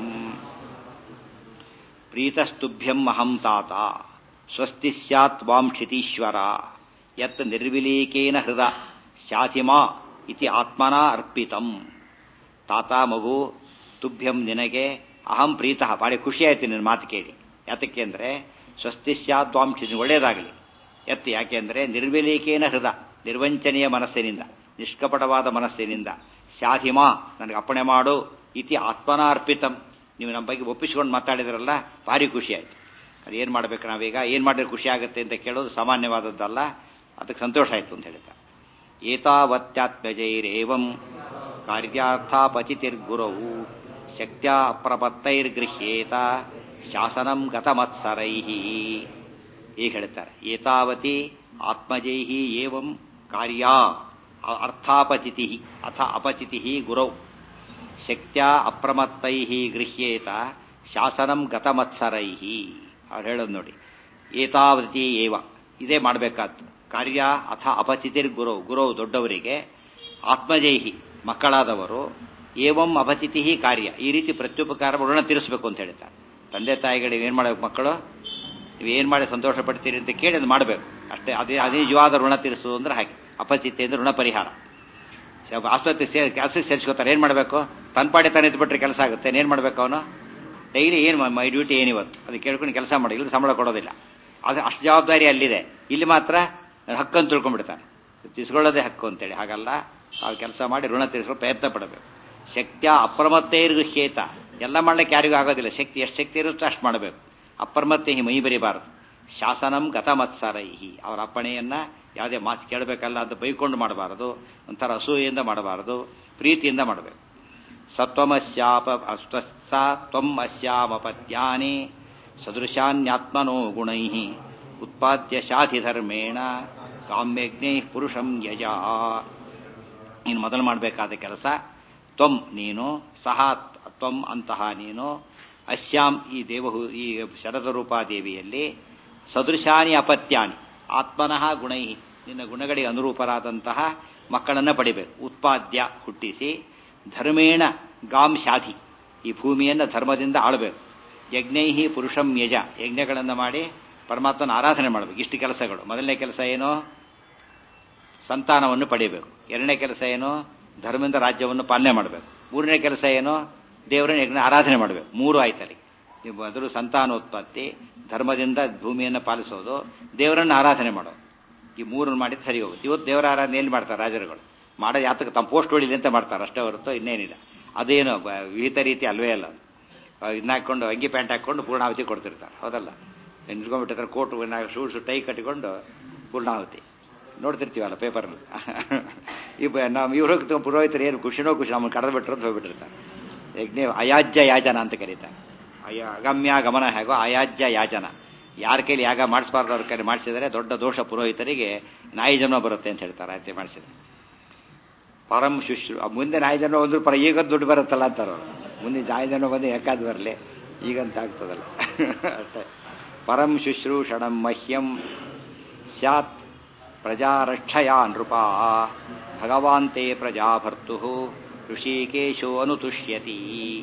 ಪ್ರೀತಸ್ತುಭ್ಯಂ ಅಹಂ ತಾತ ಸ್ವಸ್ತಿ ಸ್ಯಾತ್ ವಾಂ ಕ್ಷಿತೀಶ್ವರ ಯತ್ ನಿರ್ವಿಲೀಕೇನ ಹೃದಾ ಶಾಧಿಮಾ ಇತಿ ಆತ್ಮನಾ ಅರ್ಪಿತಂ. ತಾತ ಮಗು, ತುಭ್ಯಂ ನಿನಗೆ, ಅಹಂ ಪ್ರೀತಃ ಭಾಳ ಖುಷಿಯಾಯಿತು ನಿನ್ನ ಮಾತು ಕೇಳಿ. ಯಾತಕ್ಕೆ ಅಂದರೆ ಸ್ವಸ್ತಿ ಸ್ಯಾದ್ವಾಂ ಕ್ಷಿತಿ ಒಳ್ಳೆಯದಾಗಲಿ. ಎತ್ತು ಯಾಕೆಂದರೆ ನಿರ್ವಿಲೀಕೇನ ಹೃದಯ ನಿರ್ವಂಚನೆಯ ಮನಸ್ಸಿನಿಂದ, ನಿಷ್ಕಪಟವಾದ ಮನಸ್ಸಿನಿಂದ, ಶಾಧಿಮಾ ನನಗೆ ಅಪ್ಪಣೆ ಮಾಡು ಇತಿ ಆತ್ಮನಾ ಅರ್ಪಿತಂ. ನೀವು ನಮ್ಮ ಬಗ್ಗೆ ಒಪ್ಪಿಸಿಕೊಂಡು ಮಾತಾಡಿದ್ರಲ್ಲ, ಭಾರಿ ಖುಷಿ ಆಯಿತು. ಅದು ಏನು ಮಾಡಬೇಕು ನಾವೀಗ? ಏನು ಮಾಡಿದ್ರೆ ಖುಷಿ ಆಗುತ್ತೆ ಅಂತ ಕೇಳೋದು ಸಾಮಾನ್ಯವಾದದ್ದಲ್ಲ. ಅದಕ್ಕೆ ಸಂತೋಷ ಆಯಿತು ಅಂತ ಹೇಳ್ತಾರೆ. ಏತಾವತ್ಯಾತ್ಮಜೈರೇವಂ ಕಾರ್ಯಾರ್ಥಾಪಚಿತಿರ್ಗುರವು ಶಕ್ತ್ಯಾ ಅಪ್ರಪತ್ತೈರ್ಗೃಹ್ಯೇತ ಶಾಸನಂ ಗತಮತ್ಸರೈಃ. ಈಗ ಹೇಳ್ತಾರೆ, ಏತಾವತಿ ಆತ್ಮಜೈಃ ಏವಂ ಕಾರ್ಯ ಅರ್ಥಾಪಚಿತಿ ಅಥ ಅಪಚಿತಿ ಗುರೌ ಶಕ್ತ್ಯಾ ಅಪ್ರಮತ್ತೈಃ ಗೃಹ್ಯೇತ ಶಾಸನಂ ಗತಮತ್ಸರೈಃ. ಅವ್ರು ಹೇಳೋದು ನೋಡಿ, ಏತಾವತಿ ಏವ ಇದೇ ಮಾಡಬೇಕಾದ್ದು ಕಾರ್ಯ. ಅಥ ಅಪಚಿತಿರ್ ಗುರೌ, ಗುರೌ ದೊಡ್ಡವರಿಗೆ, ಆತ್ಮಜೈಹಿ ಮಕ್ಕಳಾದವರು, ಏವಂ ಅಪಚಿತಿ ಕಾರ್ಯ ಈ ರೀತಿ ಪ್ರತ್ಯುಪಕಾರ ಋಣ ತೀರಿಸಬೇಕು ಅಂತ ಹೇಳ್ತಾರೆ. ತಂದೆ ತಾಯಿಗಳಿಗೆ ಏನು ಮಾಡಬೇಕು? ಮಕ್ಕಳು ನೀವೇನು ಮಾಡಿ ಸಂತೋಷ ಪಡ್ತೀರಿ ಅಂತ ಕೇಳಿ ಅದು ಮಾಡಬೇಕು ಅಷ್ಟೇ. ಅದೇ ನಿಜವಾದ ಋಣ ತೀರಿಸೋದು ಅಂದ್ರೆ ಹಾಗೆ. ಅಪಚಿತಿ ಅಂದ್ರೆ ಋಣ ಪರಿಹಾರ. ಆಸ್ಪತ್ರೆ ಕೆಲಸಕ್ಕೆ ಸೇರಿಸ್ಕೋತಾರೆ. ಏನು ಮಾಡಬೇಕು? ತನ್ಪಾಡಿ ತಾನು ಇದ್ಬಿಟ್ರೆ ಕೆಲಸ ಆಗುತ್ತೆ. ಏನು ಮಾಡಬೇಕು ಅವನು? ಡೈಲಿ ಏನು ಮೈ ಡ್ಯೂಟಿ ಏನಿವತ್ತು ಅದು ಕೇಳ್ಕೊಂಡು ಕೆಲಸ ಮಾಡಿ, ಇಲ್ಲಿ ಸಂಬಳ ಕೊಡೋದಿಲ್ಲ. ಅದು ಅಷ್ಟು ಜವಾಬ್ದಾರಿ ಅಲ್ಲಿದೆ. ಇಲ್ಲಿ ಮಾತ್ರ ಹಕ್ಕನ್ನು ತಿಳ್ಕೊಂಡ್ಬಿಡ್ತಾನೆ, ತಿಸ್ಕೊಳ್ಳೋದೇ ಹಕ್ಕು ಅಂತೇಳಿ. ಹಾಗಲ್ಲ, ಅವ್ರು ಕೆಲಸ ಮಾಡಿ ಋಣ ತೀರಿಸ್ಕೊಂಡು ಪ್ರಯತ್ನ ಪಡಬೇಕು. ಶಕ್ತಿಯ ಅಪ್ರಮತ್ತೈರ್ಗೃಹ್ಯೇತ, ಎಲ್ಲ ಮಾಡ್ಲಿಕ್ಕೆ ಯಾರಿಗೂ ಆಗೋದಿಲ್ಲ. ಶಕ್ತಿ ಎಷ್ಟು ಶಕ್ತಿ ಇರುತ್ತೋ ಅಷ್ಟು ಮಾಡಬೇಕು. ಅಪ್ರಮತ್ತೆ ಮೈ ಬರಿಬಾರದು. ಶಾಸನಂ ಗತಮತ್ಸರೈಹಿ, ಅವರ ಅಪ್ಪಣೆಯನ್ನ ಯಾವುದೇ ಮಾತು ಕೇಳಬೇಕಲ್ಲ ಅಂತ ಬೈಕೊಂಡು ಮಾಡಬಾರದು, ಒಂಥರ ಅಸೂಯೆಯಿಂದ ಮಾಡಬಾರದು, ಪ್ರೀತಿಯಿಂದ ಮಾಡಬೇಕು. ತ್ವಂ ಅಸ್ಯಾಮಪತ್ಯಾನಿ ಸದೃಶಾನ್ಯಾತ್ಮನೋ ಗುಣೈ ಉತ್ಪಾದ್ಯ ಶಾಧಿ ಧರ್ಮೇಣ ಕಾಮ್ಯಜ್ಞೈ ಪುರುಷಂ ಯಜ. ನೀನು ಮೊದಲು ಮಾಡಬೇಕಾದ ಕೆಲಸ, ತ್ವಂ ನೀನು, ಸಹ ತ್ವಂ ಅಂತಹ ನೀನು, ಅಸ್ಯಾಂ ಈ ಈ ಶರದರೂಪಾದೇವಿಯಲ್ಲಿ, ಸದೃಶಾನಿ ಅಪತ್ಯಾನಿ ಆತ್ಮನಃ ಗುಣೈ ನಿನ್ನ ಗುಣಗಳಿಗೆ ಅನುರೂಪರಾದಂತಹ ಮಕ್ಕಳನ್ನ ಪಡಿಬೇಕು. ಉತ್ಪಾದ್ಯ ಹುಟ್ಟಿಸಿ, ಧರ್ಮೇಣ ಗಾಂ ಶಾಧಿ ಈ ಭೂಮಿಯನ್ನು ಧರ್ಮದಿಂದ ಆಳಬೇಕು. ಯಜ್ಞೈಹಿ ಪುರುಷಂ ಯಜ ಯಜ್ಞಗಳನ್ನು ಮಾಡಿ ಪರಮಾತ್ಮನ ಆರಾಧನೆ ಮಾಡಬೇಕು. ಇಷ್ಟು ಕೆಲಸಗಳು. ಮೊದಲನೇ ಕೆಲಸ ಏನು? ಸಂತಾನವನ್ನು ಪಡಿಬೇಕು. ಎರಡನೇ ಕೆಲಸ ಏನು? ಧರ್ಮದಿಂದ ರಾಜ್ಯವನ್ನು ಪಾಲನೆ ಮಾಡಬೇಕು. ಮೂರನೇ ಕೆಲಸ ಏನು? ದೇವರನ್ನ ಯಜ್ಞ ಆರಾಧನೆ ಮಾಡಬೇಕು. ಮೂರು ಆಯ್ತಲ್ಲಿ. ಮೊದಲು ಸಂತಾನೋತ್ಪತ್ತಿ, ಧರ್ಮದಿಂದ ಭೂಮಿಯನ್ನು ಪಾಲಿಸೋದು, ದೇವರನ್ನ ಆರಾಧನೆ ಮಾಡೋದು. ಈ ಮೂರನ್ನು ಮಾಡಿದ್ರೆ ಸರಿ ಹೋಗುತ್ತೆ. ಇವತ್ತು ದೇವರ ಆರಾಧನೆ ಎಲ್ಲಿ ಮಾಡ್ತಾರೆ ರಾಜರುಗಳು? ಮಾಡೋದು ಯಾತಕ್ಕೆ? ತಮ್ಮ ಪೋಸ್ಟ್ ಹೊಡಿಲಿ ಅಂತ ಮಾಡ್ತಾರೆ ಅಷ್ಟೇ ಹೊರತು ಇನ್ನೇನಿಲ್ಲ. ಅದೇನು ವಿಹಿತ ರೀತಿ ಅಲ್ವೇ ಅಲ್ಲ. ಇದನ್ನ ಹಾಕೊಂಡು ಅಂಗಿ ಪ್ಯಾಂಟ್ ಹಾಕೊಂಡು ಪೂರ್ಣಾಹುತಿ ಕೊಡ್ತಿರ್ತಾರೆ. ಹೌದಲ್ಲ? ನಿಂತ್ಕೊಂಡ್ಬಿಟ್ಟಿರ್ತಾರೆ, ಕೋಟು ಶೂಟ್ಸು ಟೈ ಕಟ್ಟಿಕೊಂಡು ಪೂರ್ಣಾಹುತಿ ನೋಡ್ತಿರ್ತೀವಲ್ಲ ಪೇಪರ್ನಲ್ಲಿ. ನಾವು ಇವ್ರು ಪುರೋಹಿತರು ಏನು ಖುಷಿನೋ ಖುಷಿ, ನಮ್ಮನ್ನು ಕರೆದು ಬಿಟ್ಟರು ಅಂತ ಹೋಗ್ಬಿಟ್ಟಿರ್ತಾರೆ. ಯಜ್ಞ ಅಯಾಜ್ಯ ಯಾಜನ ಅಂತ ಕರೀತಾರೆ. ಅಗಮ್ಯ ಗಮನ ಹೇಗೋ ಅಯಾಜ್ಯ ಯಾಜನ. ಯಾರ ಕೈಲಿ ಯಾಗ ಮಾಡಿಸಬಾರ್ದು ಅವ್ರ ಕೈಲಿ ಮಾಡಿಸಿದರೆ ದೊಡ್ಡ ದೋಷ. ಪುರೋಹಿತರಿಗೆ ನಾಯಿ ಜನ್ಮ ಬರುತ್ತೆ ಅಂತ ಹೇಳ್ತಾರೆ. ಆಯ್ತು ಮಾಡಿಸಿದ್ರೆ ಪರಂ ಶುಶ್ರೂ. ಮುಂದೆ ನಾಯಿ ಜನ್ಮ ಬಂದ್ರು ಪರ, ಈಗ ದುಡ್ಡು ಬರುತ್ತಲ್ಲ ಅಂತಾರ. ಮುಂದೆ ನಾಯಿ ಜನ್ಮ ಬಂದು ಯಾಕಾದ್ ಬರಲಿ, ಈಗಂತ ಆಗ್ತದಲ್ಲ ಅಷ್ಟೇ. ಪರಂ ಶುಶ್ರೂಷಣಂ ಮಹ್ಯಂ ಸ್ಯಾತ್ ಪ್ರಜಾರಕ್ಷಯಾ ನೃಪಾ ಭಗವಾಂತೆ ಪ್ರಜಾಭರ್ತು ಋಷಿಕೇಶೋ ಅನುತುಷ್ಯತಿ.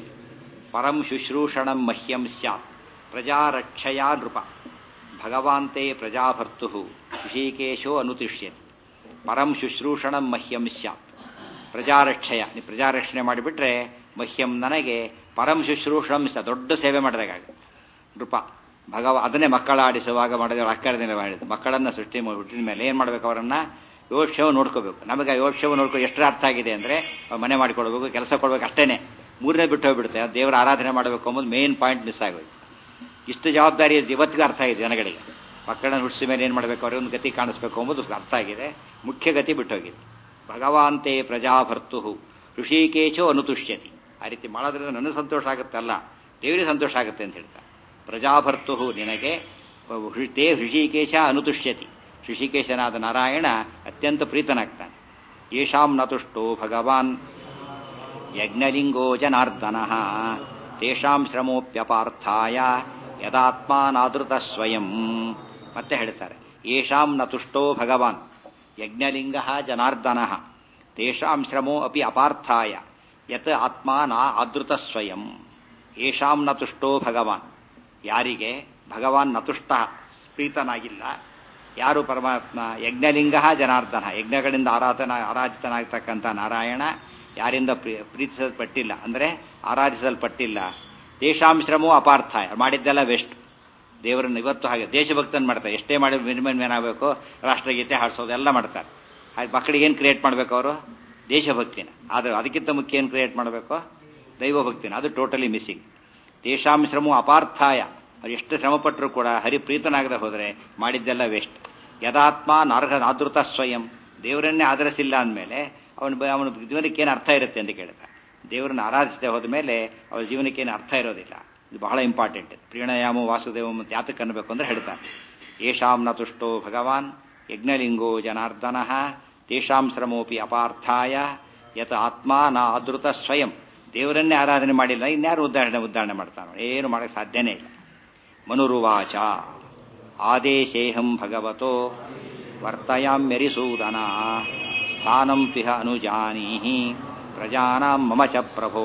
ಪರಂ ಶುಶ್ರೂಷಣಂ ಮಹ್ಯಂ ಸ್ಯಾತ್ ಪ್ರಜಾರಕ್ಷಯಾ ನೃಪ ಭಗವಾಂತೆ ಪ್ರಜಾಭರ್ತು ಋಷಿಕೇಶೋ ಅನುತುಷ್ಯತಿ. ಪರಂ ಶುಶ್ರೂಷಣಂ ಮಹ್ಯಂ ಸ್ಯಾತ್ ಪ್ರಜಾರಕ್ಷಯ, ನೀವು ಪ್ರಜಾರಕ್ಷಣೆ ಮಾಡಿಬಿಟ್ರೆ ಮಹ್ಯಂ ನನಗೆ, ಪರಂ ಶುಶ್ರೂಷಣಂ ಸ ದೊಡ್ಡ ಸೇವೆ ಮಾಡಿದಾಗ ನೃಪ ಅದನ್ನೇ ಮಕ್ಕಳ ಆಡಿಸುವಾಗ ಮಾಡಿದ ಅಕ್ಕರದಿಂದ ಮಾಡಿದ್ದು. ಮಕ್ಕಳನ್ನು ಸೃಷ್ಟಿ ಹುಟ್ಟಿದ ಮೇಲೆ ಏನು ಮಾಡಬೇಕು? ಅವರನ್ನ ಯೋಗಕ್ಷೇಮ ನೋಡ್ಕೋಬೇಕು. ನಮಗೆ ಯೋಗಕ್ಷೇಮ ನೋಡ್ಕೊ ಎಷ್ಟು ಅರ್ಥ ಆಗಿದೆ ಅಂದರೆ, ಮನೆ ಮಾಡಿಕೊಡ್ಬೇಕು, ಕೆಲಸ ಕೊಡ್ಬೇಕು, ಅಷ್ಟೇನೆ. ಮೂರನೇ ಬಿಟ್ಟು ಹೋಗ್ಬಿಡುತ್ತೆ. ದೇವರ ಆರಾಧನೆ ಮಾಡಬೇಕು ಅಂಬೋದು ಮೇನ್ ಪಾಯಿಂಟ್ ಮಿಸ್ ಆಗೋಯ್ತು. ಇಷ್ಟು ಜವಾಬ್ದಾರಿ ಇವತ್ತಿಗೂ ಅರ್ಥ ಆಗಿದೆ ಜನಗಳಿಗೆ. ಮಕ್ಕಳನ್ನು ಹುಟ್ಟಿಸಿದ ಮೇಲೆ ಏನು ಮಾಡಬೇಕು, ಅವ್ರಿಗೆ ಒಂದು ಗತಿ ಕಾಣಿಸ್ಬೇಕು ಅಂಬೋದು ಅರ್ಥ ಆಗಿದೆ. ಮುಖ್ಯ ಗತಿ ಬಿಟ್ಟೋಗಿದೆ. ಭಗವಾಂತೆ ಪ್ರಜಾಭರ್ತು ಋಷಿಕೇಶೋ ಅನುತುಷ್ಯತಿ. ಆ ರೀತಿ ಮಾಡೋದ್ರಿಂದ ನನಗೆ ಸಂತೋಷ ಆಗುತ್ತೆ ಅಲ್ಲ, ದೇವರಿಗೆ ಸಂತೋಷ ಆಗುತ್ತೆ ಅಂತ ಹೇಳ್ತಾರೆ. ಪ್ರಜಾಭರ್ತು ನಿನಗೆ ತೇ ಋಷಿಕೇಶ ಅನುತುಷ್ಯತಿ. ಋಷಿಕೇಶನಾದ ನಾರಾಯಣ ಅತ್ಯಂತ ಪ್ರೀತನಾಗ್ತಾನೆ. ಯೇಷಾಂ ನತುಷ್ಟೋ ಭಗವಾನ್ ಯಜ್ಞಲಿಂಗೋ ಜನಾರ್ದನಃ ತೇಷಾಂ ಶ್ರಮೋಪ್ಯಪಾರ್ಥಾಯ ಯದಾತ್ಮಾನಾದೃತ ಸ್ವಯಂ. ಮತ್ತೆ ಹೇಳ್ತಾರೆ, ಯೇಷಾಂ ನತುಷ್ಟೋ ಭಗವಾನ್ ಯಜ್ಞಲಿಂಗ ಜನಾರ್ದನಃ ತೇಷಾಂ ಶ್ರಮೋ ಅಪಿ ಅಪಾರ್ಥಾಯ ಯತ್ ಆತ್ಮಾ ನಾ ಆದೃತ ಸ್ವಯಂ. ಯೇಷಾಂ ನತುಷ್ಟೋ ಭಗವಾನ್, ಯಾರಿಗೆ ಭಗವಾನ್ ನತುಷ್ಟ ಪ್ರೀತನಾಗಿಲ್ಲ, ಯಾರು ಪರಮಾತ್ಮ ಯಜ್ಞಲಿಂಗ ಜನಾರ್ದನ, ಯಜ್ಞಗಳಿಂದ ಆರಾಧಿತನಾಗ್ತಕ್ಕಂಥ ನಾರಾಯಣ ಯಾರಿಂದ ಪ್ರೀತಿಸಲ್ಪಟ್ಟಿಲ್ಲ ಅಂದರೆ ಆರಾಧಿಸಲ್ಪಟ್ಟಿಲ್ಲ, ತೇಷಾಂ ಶ್ರಮೋ ಅಪಾರ್ಥಾಯ ಮಾಡಿದ್ದೆಲ್ಲ ವೇಸ್ಟ್. ದೇವರನ್ನು ಇವತ್ತು ಹಾಗೆ ದೇಶಭಕ್ತನ ಮಾಡ್ತಾರೆ. ಎಷ್ಟೇ ಮಾಡಿ ಮಿನಿಮಮ್ ಏನಾಗಬೇಕು, ರಾಷ್ಟ್ರಗೀತೆ ಹಾಡಿಸೋದು ಎಲ್ಲ ಮಾಡ್ತಾರೆ. ಹಾಗೆ ಮಕ್ಕಳಿಗೆ ಏನು ಕ್ರಿಯೇಟ್ ಮಾಡಬೇಕು ಅವರು? ದೇಶಭಕ್ತಿನ. ಆದರೆ ಅದಕ್ಕಿಂತ ಮುಖ್ಯ ಏನು ಕ್ರಿಯೇಟ್ ಮಾಡಬೇಕು? ದೈವಭಕ್ತಿನ. ಅದು ಟೋಟಲಿ ಮಿಸ್ಸಿಂಗ್. ತೇಷಾಂ ಶ್ರಮೋ ಅಪಾರ್ಥಾಯ, ಅವ್ರು ಎಷ್ಟು ಶ್ರಮಪಟ್ಟರು ಕೂಡ ಹರಿಪ್ರೀತನಾಗದೆ ಹೋದರೆ ಮಾಡಿದ್ದೆಲ್ಲ ವೇಸ್ಟ್. ಯದಾತ್ಮ ನಾದೃತ ಸ್ವಯಂ, ದೇವರನ್ನೇ ಆಧರಿಸಿಲ್ಲ ಅಂದಮೇಲೆ ಅವನ ಜೀವನಕ್ಕೆ ಏನು ಅರ್ಥ ಇರುತ್ತೆ ಅಂತ ಕೇಳ್ತಾರೆ. ದೇವರನ್ನು ಆರಾಧಿಸದೆ ಹೋದ ಮೇಲೆ ಅವರ ಜೀವನಕ್ಕೆ ಏನು ಅರ್ಥ ಇರೋದಿಲ್ಲ. ಇದು ಬಹಳ ಇಂಪಾರ್ಟೆಂಟ್. ಪ್ರೀಣಯಾಮೋ ವಾಸುದೇವಂ ಅಂತ ಯಾತಕ್ಕೆ ಅನ್ನಬೇಕು ಅಂದ್ರೆ ಹೇಳ್ತಾರೆ, ಯೇಷಾಂ ನತುಷ್ಟೋ ಭಗವಾನ್ ಯಜ್ಞಲಿಂಗೋ ಜನಾರ್ದನಃ ತೇಷಾಂ ಶ್ರಮೋಪಿ ಅಪಾರ್ಥಾಯ ಯತ್ ಆತ್ಮ ನಾ ಅದೃತ ಸ್ವಯಂ. ದೇವರನ್ನೇ ಆರಾಧನೆ ಮಾಡಿಲ್ಲ, ಇನ್ಯಾರು ಉದ್ಧಾರಣೆ ಮಾಡ್ತಾನೋ? ಏನು ಮಾಡಕ್ಕೆ ಸಾಧ್ಯನೇ ಇಲ್ಲ. ಮನುರುವಾಚ ಆದೇಶೇಹಂ ಭಗವತೋ ವರ್ತಯಾಮ್ಯರಿಸೂದನ ಸ್ಥಾನಂ ತ್ವಿಹ ಅನುಜಾನೀಹಿ ಪ್ರಜಾನಾಂ ಮಮ ಚ ಪ್ರಭೋ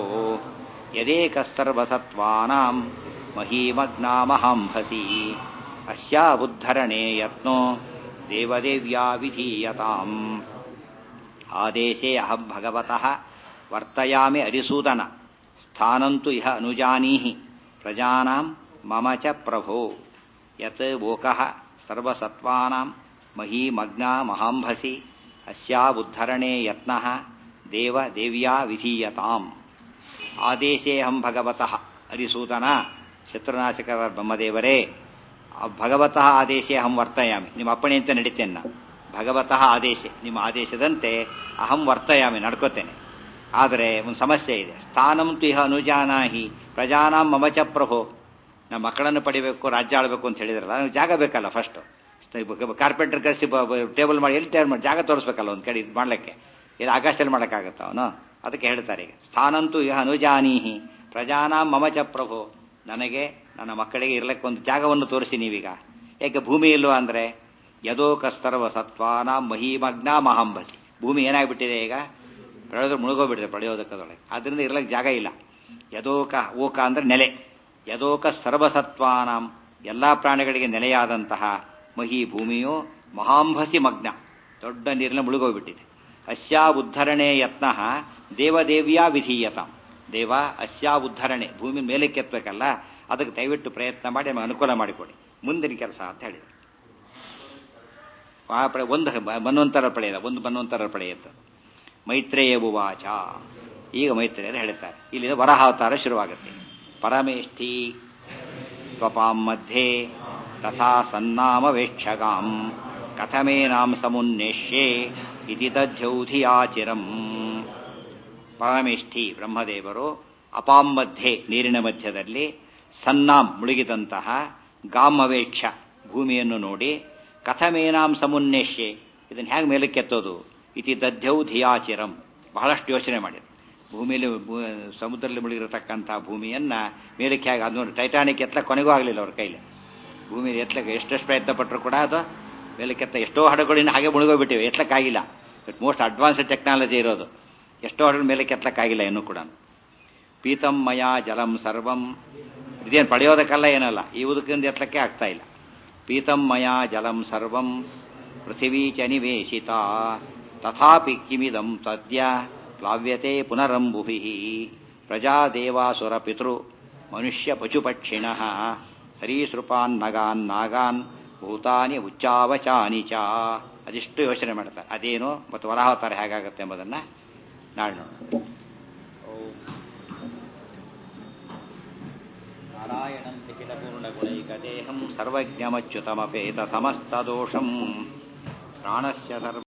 ಯದೇಕಸ್ಸರ್ವಸತ್ವಾನಾಂ ಮಹೀಮಗ್ನಾಮಹಂಭಸಿ ಅಸ್ಯಾಬುದ್ಧರಣೇ ಯತ್ನೋ ದೇವದೇವ್ಯಾ ವಿಧೀಯತಾಂ. ಆದೇಶೇ ಅಹಂ ಭಗವತಃ ವರ್ತಯಾಮಿ ಅರಿಸೂದನ ಸ್ಥಾನಂತು ಇಹ ಅನುಜಾನೀಹಿ ಪ್ರಜಾನಾಂ ಮಮ ಚ ಪ್ರಭೋ ಯತ್ ವೋಕಃ ಸರ್ವಸತ್ವಾನಾಂ ಮಹೀಮಗ್ನಾ ಮಹಾಂಭಸಿ ಅಸ್ಯಾವುದ್ಧರಣೆ ಯತ್ನಃ ದೇವ ದೇವ್ಯಾ ವಿಧೀಯತಾಂ. ಆದೇಶೇಹಂ ಭಗವತಃ ಅರಿಸೂದನ ಶತ್ರುನಾಶಕ ಬ್ರಹ್ಮದೇವರೇ, ಭಗವತಃ ಆದೇಶೇ ಅಹಂ ವರ್ತಯಾಮಿ, ನಿಮ್ಮ ಅಪ್ಪಣೆಯಂತೆ ನಡೀತೇನೆ ನಾನು. ಭಗವತಃ ಆದೇಶ, ನಿಮ್ಮ ಆದೇಶದಂತೆ ಅಹಂ ವರ್ತಯಾಮಿ, ನಡ್ಕೋತೇನೆ. ಆದರೆ ಒಂದು ಸಮಸ್ಯೆ ಇದೆ. ಸ್ಥಾನಂತು ಇಹ ಅನುಜಾನಾಹಿ ಪ್ರಜಾನಾಂ ಮಮಚ ಪ್ರಭೋ. ನಮ್ಮ ಮಕ್ಕಳನ್ನು ಪಡಿಬೇಕು, ರಾಜ್ಯ ಆಳಬೇಕು ಅಂತ ಹೇಳಿದ್ರಲ್ಲ, ನನಗೆ ಜಾಗ ಬೇಕಲ್ಲ. ಫಸ್ಟ್ ಕಾರ್ಪೆಂಟರ್ ಕಳಿಸಿ ಟೇಬಲ್ ಮಾಡಿ ಎಲ್ಲಿ ತಯಾರು ಮಾಡಿ ಜಾಗ ತೋರಿಸ್ಬೇಕಲ್ಲ ಒಂದು ಕಡೆ ಇದು ಮಾಡ್ಲಿಕ್ಕೆ. ಇದು ಆಕಾಶದಲ್ಲಿ ಮಾಡೋಕ್ಕಾಗತ್ತ ಅವನು? ಅದಕ್ಕೆ ಹೇಳ್ತಾರೆ ಈಗ ಸ್ಥಾನಂತೂ ಇಹ ಅನುಜಾನೀಹಿ ಪ್ರಜಾನಾಂ ಮಮಚ ಪ್ರಭೋ. ನನಗೆ ನನ್ನ ಮಕ್ಕಳಿಗೆ ಇರ್ಲಿಕ್ಕೆ ಒಂದು ಜಾಗವನ್ನು ತೋರಿಸಿ ನೀವೀಗ. ಯಾಕೆ ಭೂಮಿ ಇಲ್ವಾ ಅಂದರೆ ಯದೋಕ ಸರ್ವ ಸತ್ವಾನಾಂ ಮಹೀಮಗ್ನ ಮಹಾಂಬಸಿ. ಭೂಮಿ ಏನಾಗ್ಬಿಟ್ಟಿದೆ ಈಗ? ಪ್ರಳೋದಕ್ಕೆ ಮುಳುಗೋಗ್ಬಿಟ್ಟಿದೆ, ಪ್ರಳಯೋದಕದೊಳಗೆ. ಅದರಿಂದ ಇರ್ಲಿಕ್ಕೆ ಜಾಗ ಇಲ್ಲ. ಯದೋಕ, ಓಕ ಅಂದ್ರೆ ನೆಲೆ. ಯದೋಕ ಸರ್ವಸತ್ವಾನಾಂ, ಎಲ್ಲಾ ಪ್ರಾಣಿಗಳಿಗೆ ನೆಲೆಯಾದಂತಹ ಮಹಿ ಭೂಮಿಯು ಮಹಾಂಭಸಿ ಮಗ್ನ, ದೊಡ್ಡ ನೀರಿನ ಮುಳುಗೋಗ್ಬಿಟ್ಟಿದೆ. ಅಸ್ಯಾ ಉದ್ಧರಣೆ ಯತ್ನಃ ದೇವದೇವ್ಯಾ ವಿಧೀಯತಾಂ. ದೇವ ಅಸ್ಯಾ ಉದ್ಧರಣೆ, ಭೂಮಿ ಮೇಲೆ ಕೆತ್ತಬೇಕಲ್ಲ, ಅದಕ್ಕೆ ದಯವಿಟ್ಟು ಪ್ರಯತ್ನ ಮಾಡಿ ನಮಗೆ ಅನುಕೂಲ ಮಾಡಿಕೊಡಿ, ಮುಂದಿನ ಕೆಲಸ ಅಂತ ಹೇಳಿದರು. ಒಂದು ಮನ್ವಂತರ ಪಡೆಯದ, ಒಂದು ಮನ್ವಂತರ ಪಡೆಯುತ್ತದೆ. ಮೈತ್ರೇಯ ಉವಾಚ. ಈಗ ಮೈತ್ರೇಯರು ಹೇಳ್ತಾರೆ, ಇಲ್ಲಿ ವರಾಹಾವತಾರ ಶುರುವಾಗುತ್ತೆ. ಪರಮೇಷ್ಠಿ ತ್ವಪಾಂ ಮಧ್ಯೆ ತಥಾ ಸನ್ನಾಮವೇಕ್ಷಗಾಂ ಕಥಮೇನಾಂ ಸಮುನ್ನೇಷ್ಯೆ ಇತಿ ದಧ್ಯೌಧಿಯಾಚಿರಂ. ಪರಮೇಷ್ಠಿ ಬ್ರಹ್ಮದೇವರು ಅಪಾಂ ಮಧ್ಯೆ, ನೀರಿನ ಮಧ್ಯದಲ್ಲಿ, ಸನ್ನಾಂ ಮುಳುಗಿದಂತಹ, ಗಾಮವೇಕ್ಷ ಭೂಮಿಯನ್ನು ನೋಡಿ, ಕಥಮೇನಾಂ ಸಮುನ್ನೇಷ್ಯೆ ಇದನ್ನು ಹೇಗೆ ಮೇಲಕ್ಕೆ ಎತ್ತೋದು, ಇತಿ ದಧ್ಯೌ ಧಿಯಾಚಿರಂ ಬಹಳಷ್ಟು ಯೋಚನೆ ಮಾಡಿದ್ರು. ಭೂಮಿಯಲ್ಲಿ ಸಮುದ್ರದಲ್ಲಿ ಮುಳುಗಿರತಕ್ಕಂಥ ಭೂಮಿಯನ್ನ ಮೇಲಕ್ಕೆ ಹೇಗೆ, ಅದು ನೋಡಿ ಟೈಟಾನಿಕ್ ಎತ್ತಲಕ್ಕೆ ಕೊನೆಗೂ ಆಗಲಿಲ್ಲ ಅವ್ರ ಕೈಲಿ. ಭೂಮಿಯಲ್ಲಿ ಎತ್ತಲಕ್ಕೆ ಎಷ್ಟೆಷ್ಟು ಪ್ರಯತ್ನ ಪಟ್ಟರು ಕೂಡ ಅದು ಮೇಲಕ್ಕೆತ್ತ, ಎಷ್ಟೋ ಹಡಗಳಿನ ಹಾಗೆ ಮುಳುಗೋಗ್ಬಿಟ್ಟಿವೆ, ಎತ್ತಲಕ್ಕಾಗಿಲ್ಲ. ಬಟ್ ಮೋಸ್ಟ್ ಅಡ್ವಾನ್ಸ್ಡ್ ಟೆಕ್ನಾಲಜಿ ಇರೋದು, ಎಷ್ಟೋ ಹಡಗಳು ಮೇಲಕ್ಕೆ ಎತ್ತಲಕ್ಕಾಗಿಲ್ಲ ಇನ್ನೂ ಕೂಡ. ಪೀತಂ ಮಯಾ ಜಲಂ ಸರ್ವಂ, ಇದೇನು ಪಡೆಯೋದಕ್ಕಲ್ಲ ಏನಲ್ಲ, ಈ ಉದಕದಿಂದ ಎತ್ತಲಕ್ಕೆ ಆಗ್ತಾ ಇಲ್ಲ. ಪೀತಂ ಮಯಾ ಜಲಂ ಸರ್ವಂ ಪೃಥಿವೀ ಚ ನಿವೇಶಿತ ತಥಾಪಿ ಕಿಮಿದಂ ತದ್ಯ ಪ್ಲಾವ್ಯತೆ ಪುನರಂಬುಭಿಃ. ಪ್ರಜಾದೇವಾಸುರ ಪಿತೃ ಮನುಷ್ಯ ಪಶುಪಕ್ಷಿಣಃ ಸರೀಸೃಪಾನ್ ನಗಾನ್ ನಾಗಾನ್ ಭೂತಾನಿ ಉಚ್ಚಾವಚಾನಿ ಚ. ಅದಿಷ್ಟು ಯೋಚನೆ ಮಾಡ್ತಾರೆ. ಅದೇನು ಮತ್ತು ವರಾಹಾವತಾರ ಹೇಗಾಗುತ್ತೆ ಎಂಬುದನ್ನು ನಾಳೆ ನೋಡೋಣ. ನಾರಾಯಣಂ ನಿಖಿಲ ಪೂರ್ಣಗುಣೈಕದೇಹಂ ಸರ್ವಜ್ಞಮಚ್ಯುತಮಪೇತ ಸಮಸ್ತದೋಷಂ ಪ್ರಾಣಸ್ಯ ಸರ್ವ